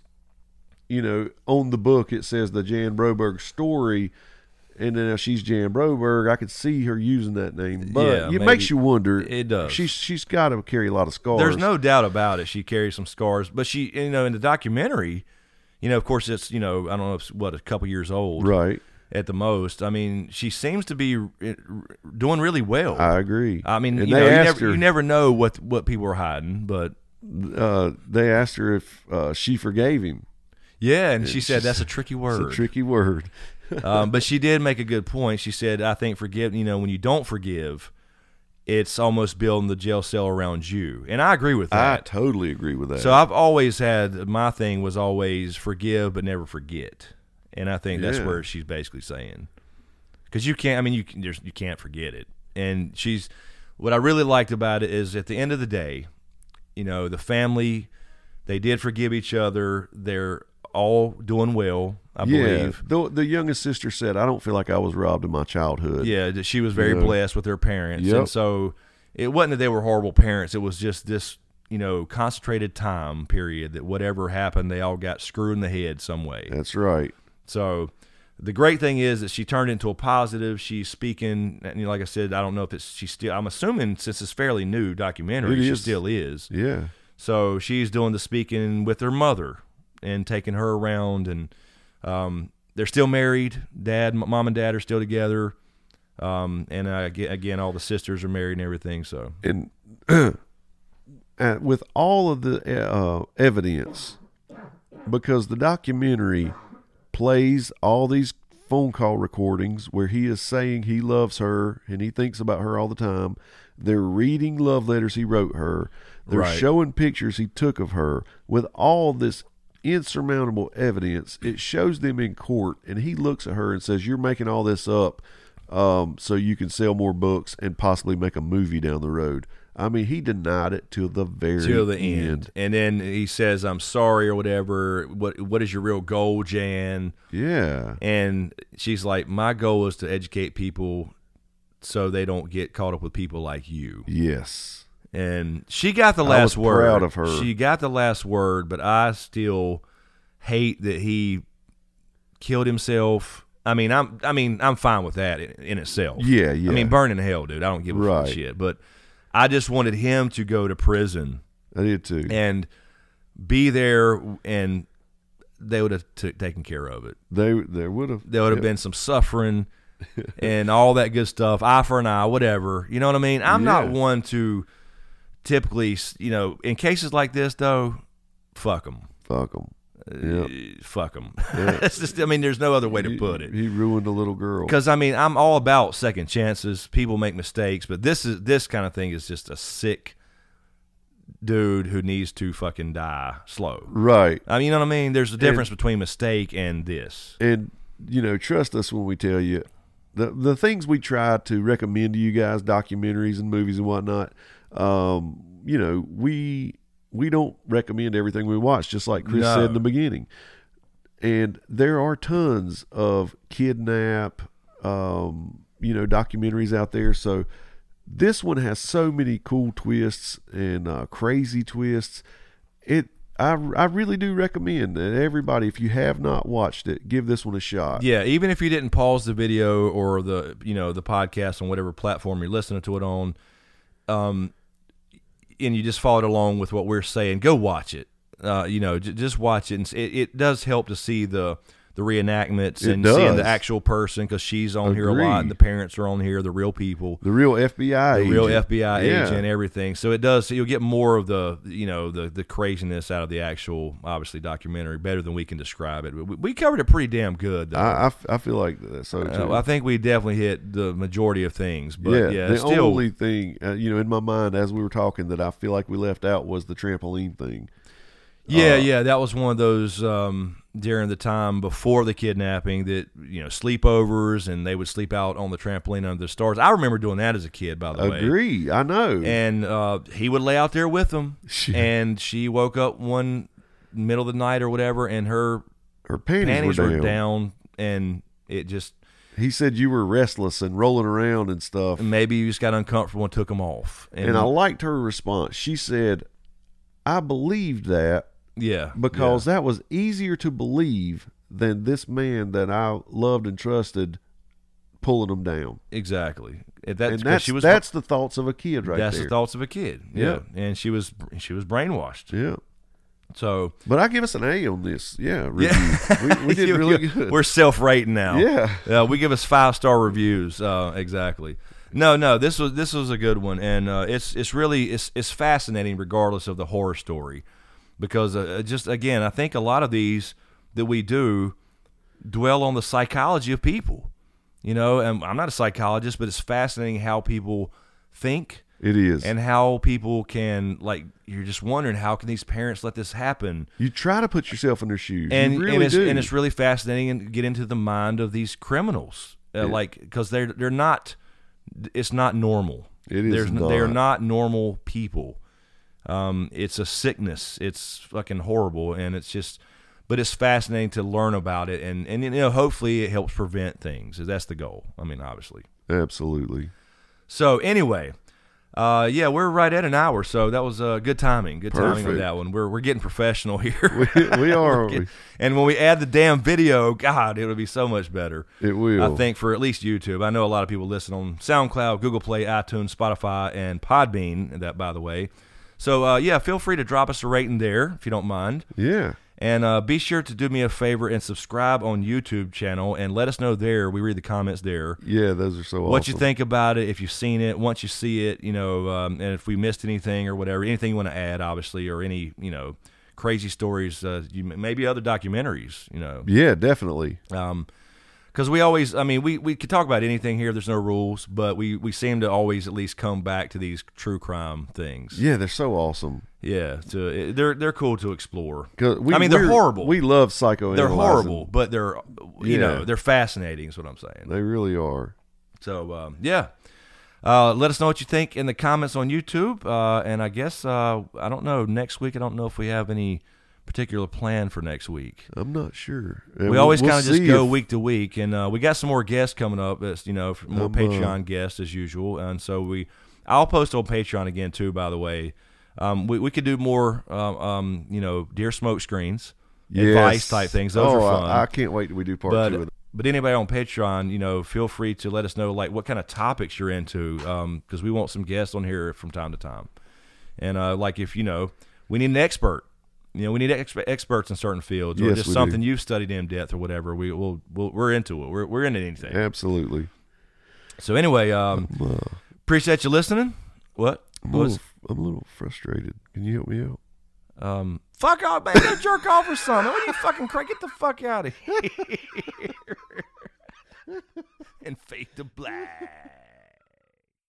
on the book it says the Jan Broberg story, and then if she's Jan Broberg, I could see her using that name. But Yeah, it maybe- makes you wonder. It does. She's got to carry a lot of scars. There's no doubt about it. She carries some scars, but she, in the documentary, of course, it's I don't know, if it's, a couple years old, Right. at the most. I mean, she seems to be doing really well. I agree. I mean, and you they asked you never know what people are hiding, but they asked her if she forgave him. yeah, and she said that's a tricky word. It's a tricky word. But she did make a good point. She said, I think when you don't forgive, it's almost building the jail cell around you. And I agree with I that. totally agree with that. So I've always had, my thing was always forgive but never forget. And I think that's Yeah. where she's basically saying. Because you can't, you can't forget it. And what I really liked about it is at the end of the day, the family, they did forgive each other. They're all doing well, I believe. The youngest sister said, I don't feel like I was robbed of my childhood. Yeah, that she was very Yeah. blessed with her parents. Yep. And so it wasn't that they were horrible parents. It was just this, concentrated time period that whatever happened, they all got screwed in the head some way. That's right. So the great thing is that she turned into a positive. She's speaking, and like I said, I don't know if she's still, I'm assuming since it's fairly new documentary, It she is. still is. Yeah. So she's doing the speaking with her mother and taking her around, and they're still married. Mom and dad are still together. And again, all the sisters are married and everything. So And with all of the evidence, because the documentary plays all these phone call recordings where he is saying he loves her and he thinks about her all the time. They're reading love letters he wrote her. They're Right. showing pictures he took of her. With all this insurmountable evidence, it shows them in court, and he looks at her and says, you're making all this up so you can sell more books and possibly make a movie down the road. I mean, he denied it till the very till the end. And then he says, I'm sorry or whatever. What is your real goal, Jan? Yeah. And she's like, my goal is to educate people so they don't get caught up with people like you. Yes. And she got the I last was word. proud of her. She got the last word, but I still hate that he killed himself. I'm fine with that in itself. Yeah, yeah. I mean, burn in hell, dude. I don't give a Right. shit. But I just wanted him to go to prison. I did too. And be there, and they would have taken care of it. There would have. There would have been some suffering and all that good stuff, eye for an eye, whatever. You know what I mean? I'm not one to typically, in cases like this, though, fuck them. Fuck them. Fuck them. It's just, there's no other way to put it. He ruined a little girl. Because, I'm all about second chances. People make mistakes, but this kind of thing is just a sick dude who needs to fucking die slow. Right. You know what I mean? There's a difference between mistake and this. And, trust us when we tell you, the things we try to recommend to you guys, documentaries and movies and whatnot, we don't recommend everything we watch, just like Chris said in the beginning. And there are tons of kidnap, documentaries out there. So this one has so many cool twists and crazy twists. I really do recommend that everybody, if you have not watched it, give this one a shot. Yeah, even if you didn't pause the video or the podcast on whatever platform you're listening to it on, and you just followed along with what we're saying, go watch it. Just watch it. And it does help to see the reenactments and seeing the actual person, because she's on here a lot, and the parents are on here, the real people, the real FBI agent, everything. So it does. So you'll get more of the the craziness out of the actual, obviously, documentary, better than we can describe it. We covered it pretty damn good, though. I feel like that. So too. I think we definitely hit the majority of things. But the only thing in my mind as we were talking that I feel like we left out was the trampoline thing. Yeah, that was one of those during the time before the kidnapping that, sleepovers, and they would sleep out on the trampoline under the stars. I remember doing that as a kid, by the way. Agree, I know. And he would lay out there with them, and she woke up one middle of the night or whatever, and her panties were down, and it just... He said you were restless and rolling around and stuff. Maybe you just got uncomfortable and took them off. And I liked her response. She said, I believed that. Yeah. Because that was easier to believe than this man that I loved and trusted pulling them down. Exactly. That's the thoughts of a kid right there. That's the thoughts of a kid. Yeah. And she was brainwashed. Yeah. So, but I give us an A on this. Yeah. We did really good. We're self-rating now. Yeah. We give us 5-star reviews. Exactly. No. This was a good one, and it's really fascinating regardless of the horror story. Because just again, I think a lot of these that we do dwell on the psychology of people, and I'm not a psychologist, but it's fascinating how people think. It is, and how people can, you're just wondering, how can these parents let this happen? You try to put yourself in their shoes, and you really do, and it's really fascinating and get into the mind of these criminals, because they're not. It's not normal. It is not. They're not normal people. It's a sickness. It's fucking horrible, and but it's fascinating to learn about it, and hopefully it helps prevent things. That's the goal. Obviously. Absolutely. So anyway, we're right at an hour, so that was good timing. Good timing on that one. We're getting professional here. We are. And when we add the damn video, God, it'll be so much better. It will. I think for at least YouTube. I know a lot of people listen on SoundCloud, Google Play, iTunes, Spotify, and Podbean. That, by the way. So, feel free to drop us a rating there if you don't mind. Yeah. And be sure to do me a favor and subscribe on YouTube channel and let us know there. We read the comments there. Yeah, those are so awesome. What you think about it, if you've seen it, once you see it, and if we missed anything or whatever, anything you want to add, obviously, or any, crazy stories, maybe other documentaries, Yeah, definitely. Because we always, we could talk about anything here. There's no rules, but we seem to always at least come back to these true crime things. Yeah, they're so awesome. Yeah, they're cool to explore. They're horrible. We love psychoanalyzing. They're horrible, but they're they're fascinating. Is what I'm saying. They really are. So let us know what you think in the comments on YouTube. And I guess I don't know. Next week, I don't know if we have any particular plan for next week. I'm not sure. We always kind of just go week to week, and we got some more guests coming up. As more Patreon guests as usual, and so I'll post on Patreon again too. By the way, we could do more, deer smoke screens, advice type things. Those are fun. I can't wait till we do part 2 of it. But anybody on Patreon, feel free to let us know what kind of topics you're into, because we want some guests on here from time to time, and if we need an expert. we need experts in certain fields, or Yes, just we something do. you've studied in depth or whatever. We're into it. We're into anything. Absolutely. So anyway, appreciate you listening. What? I'm a little frustrated. Can you help me out? Fuck off, man. Go jerk off or something. What are you fucking crazy? Get the fuck out of here. And fade to black.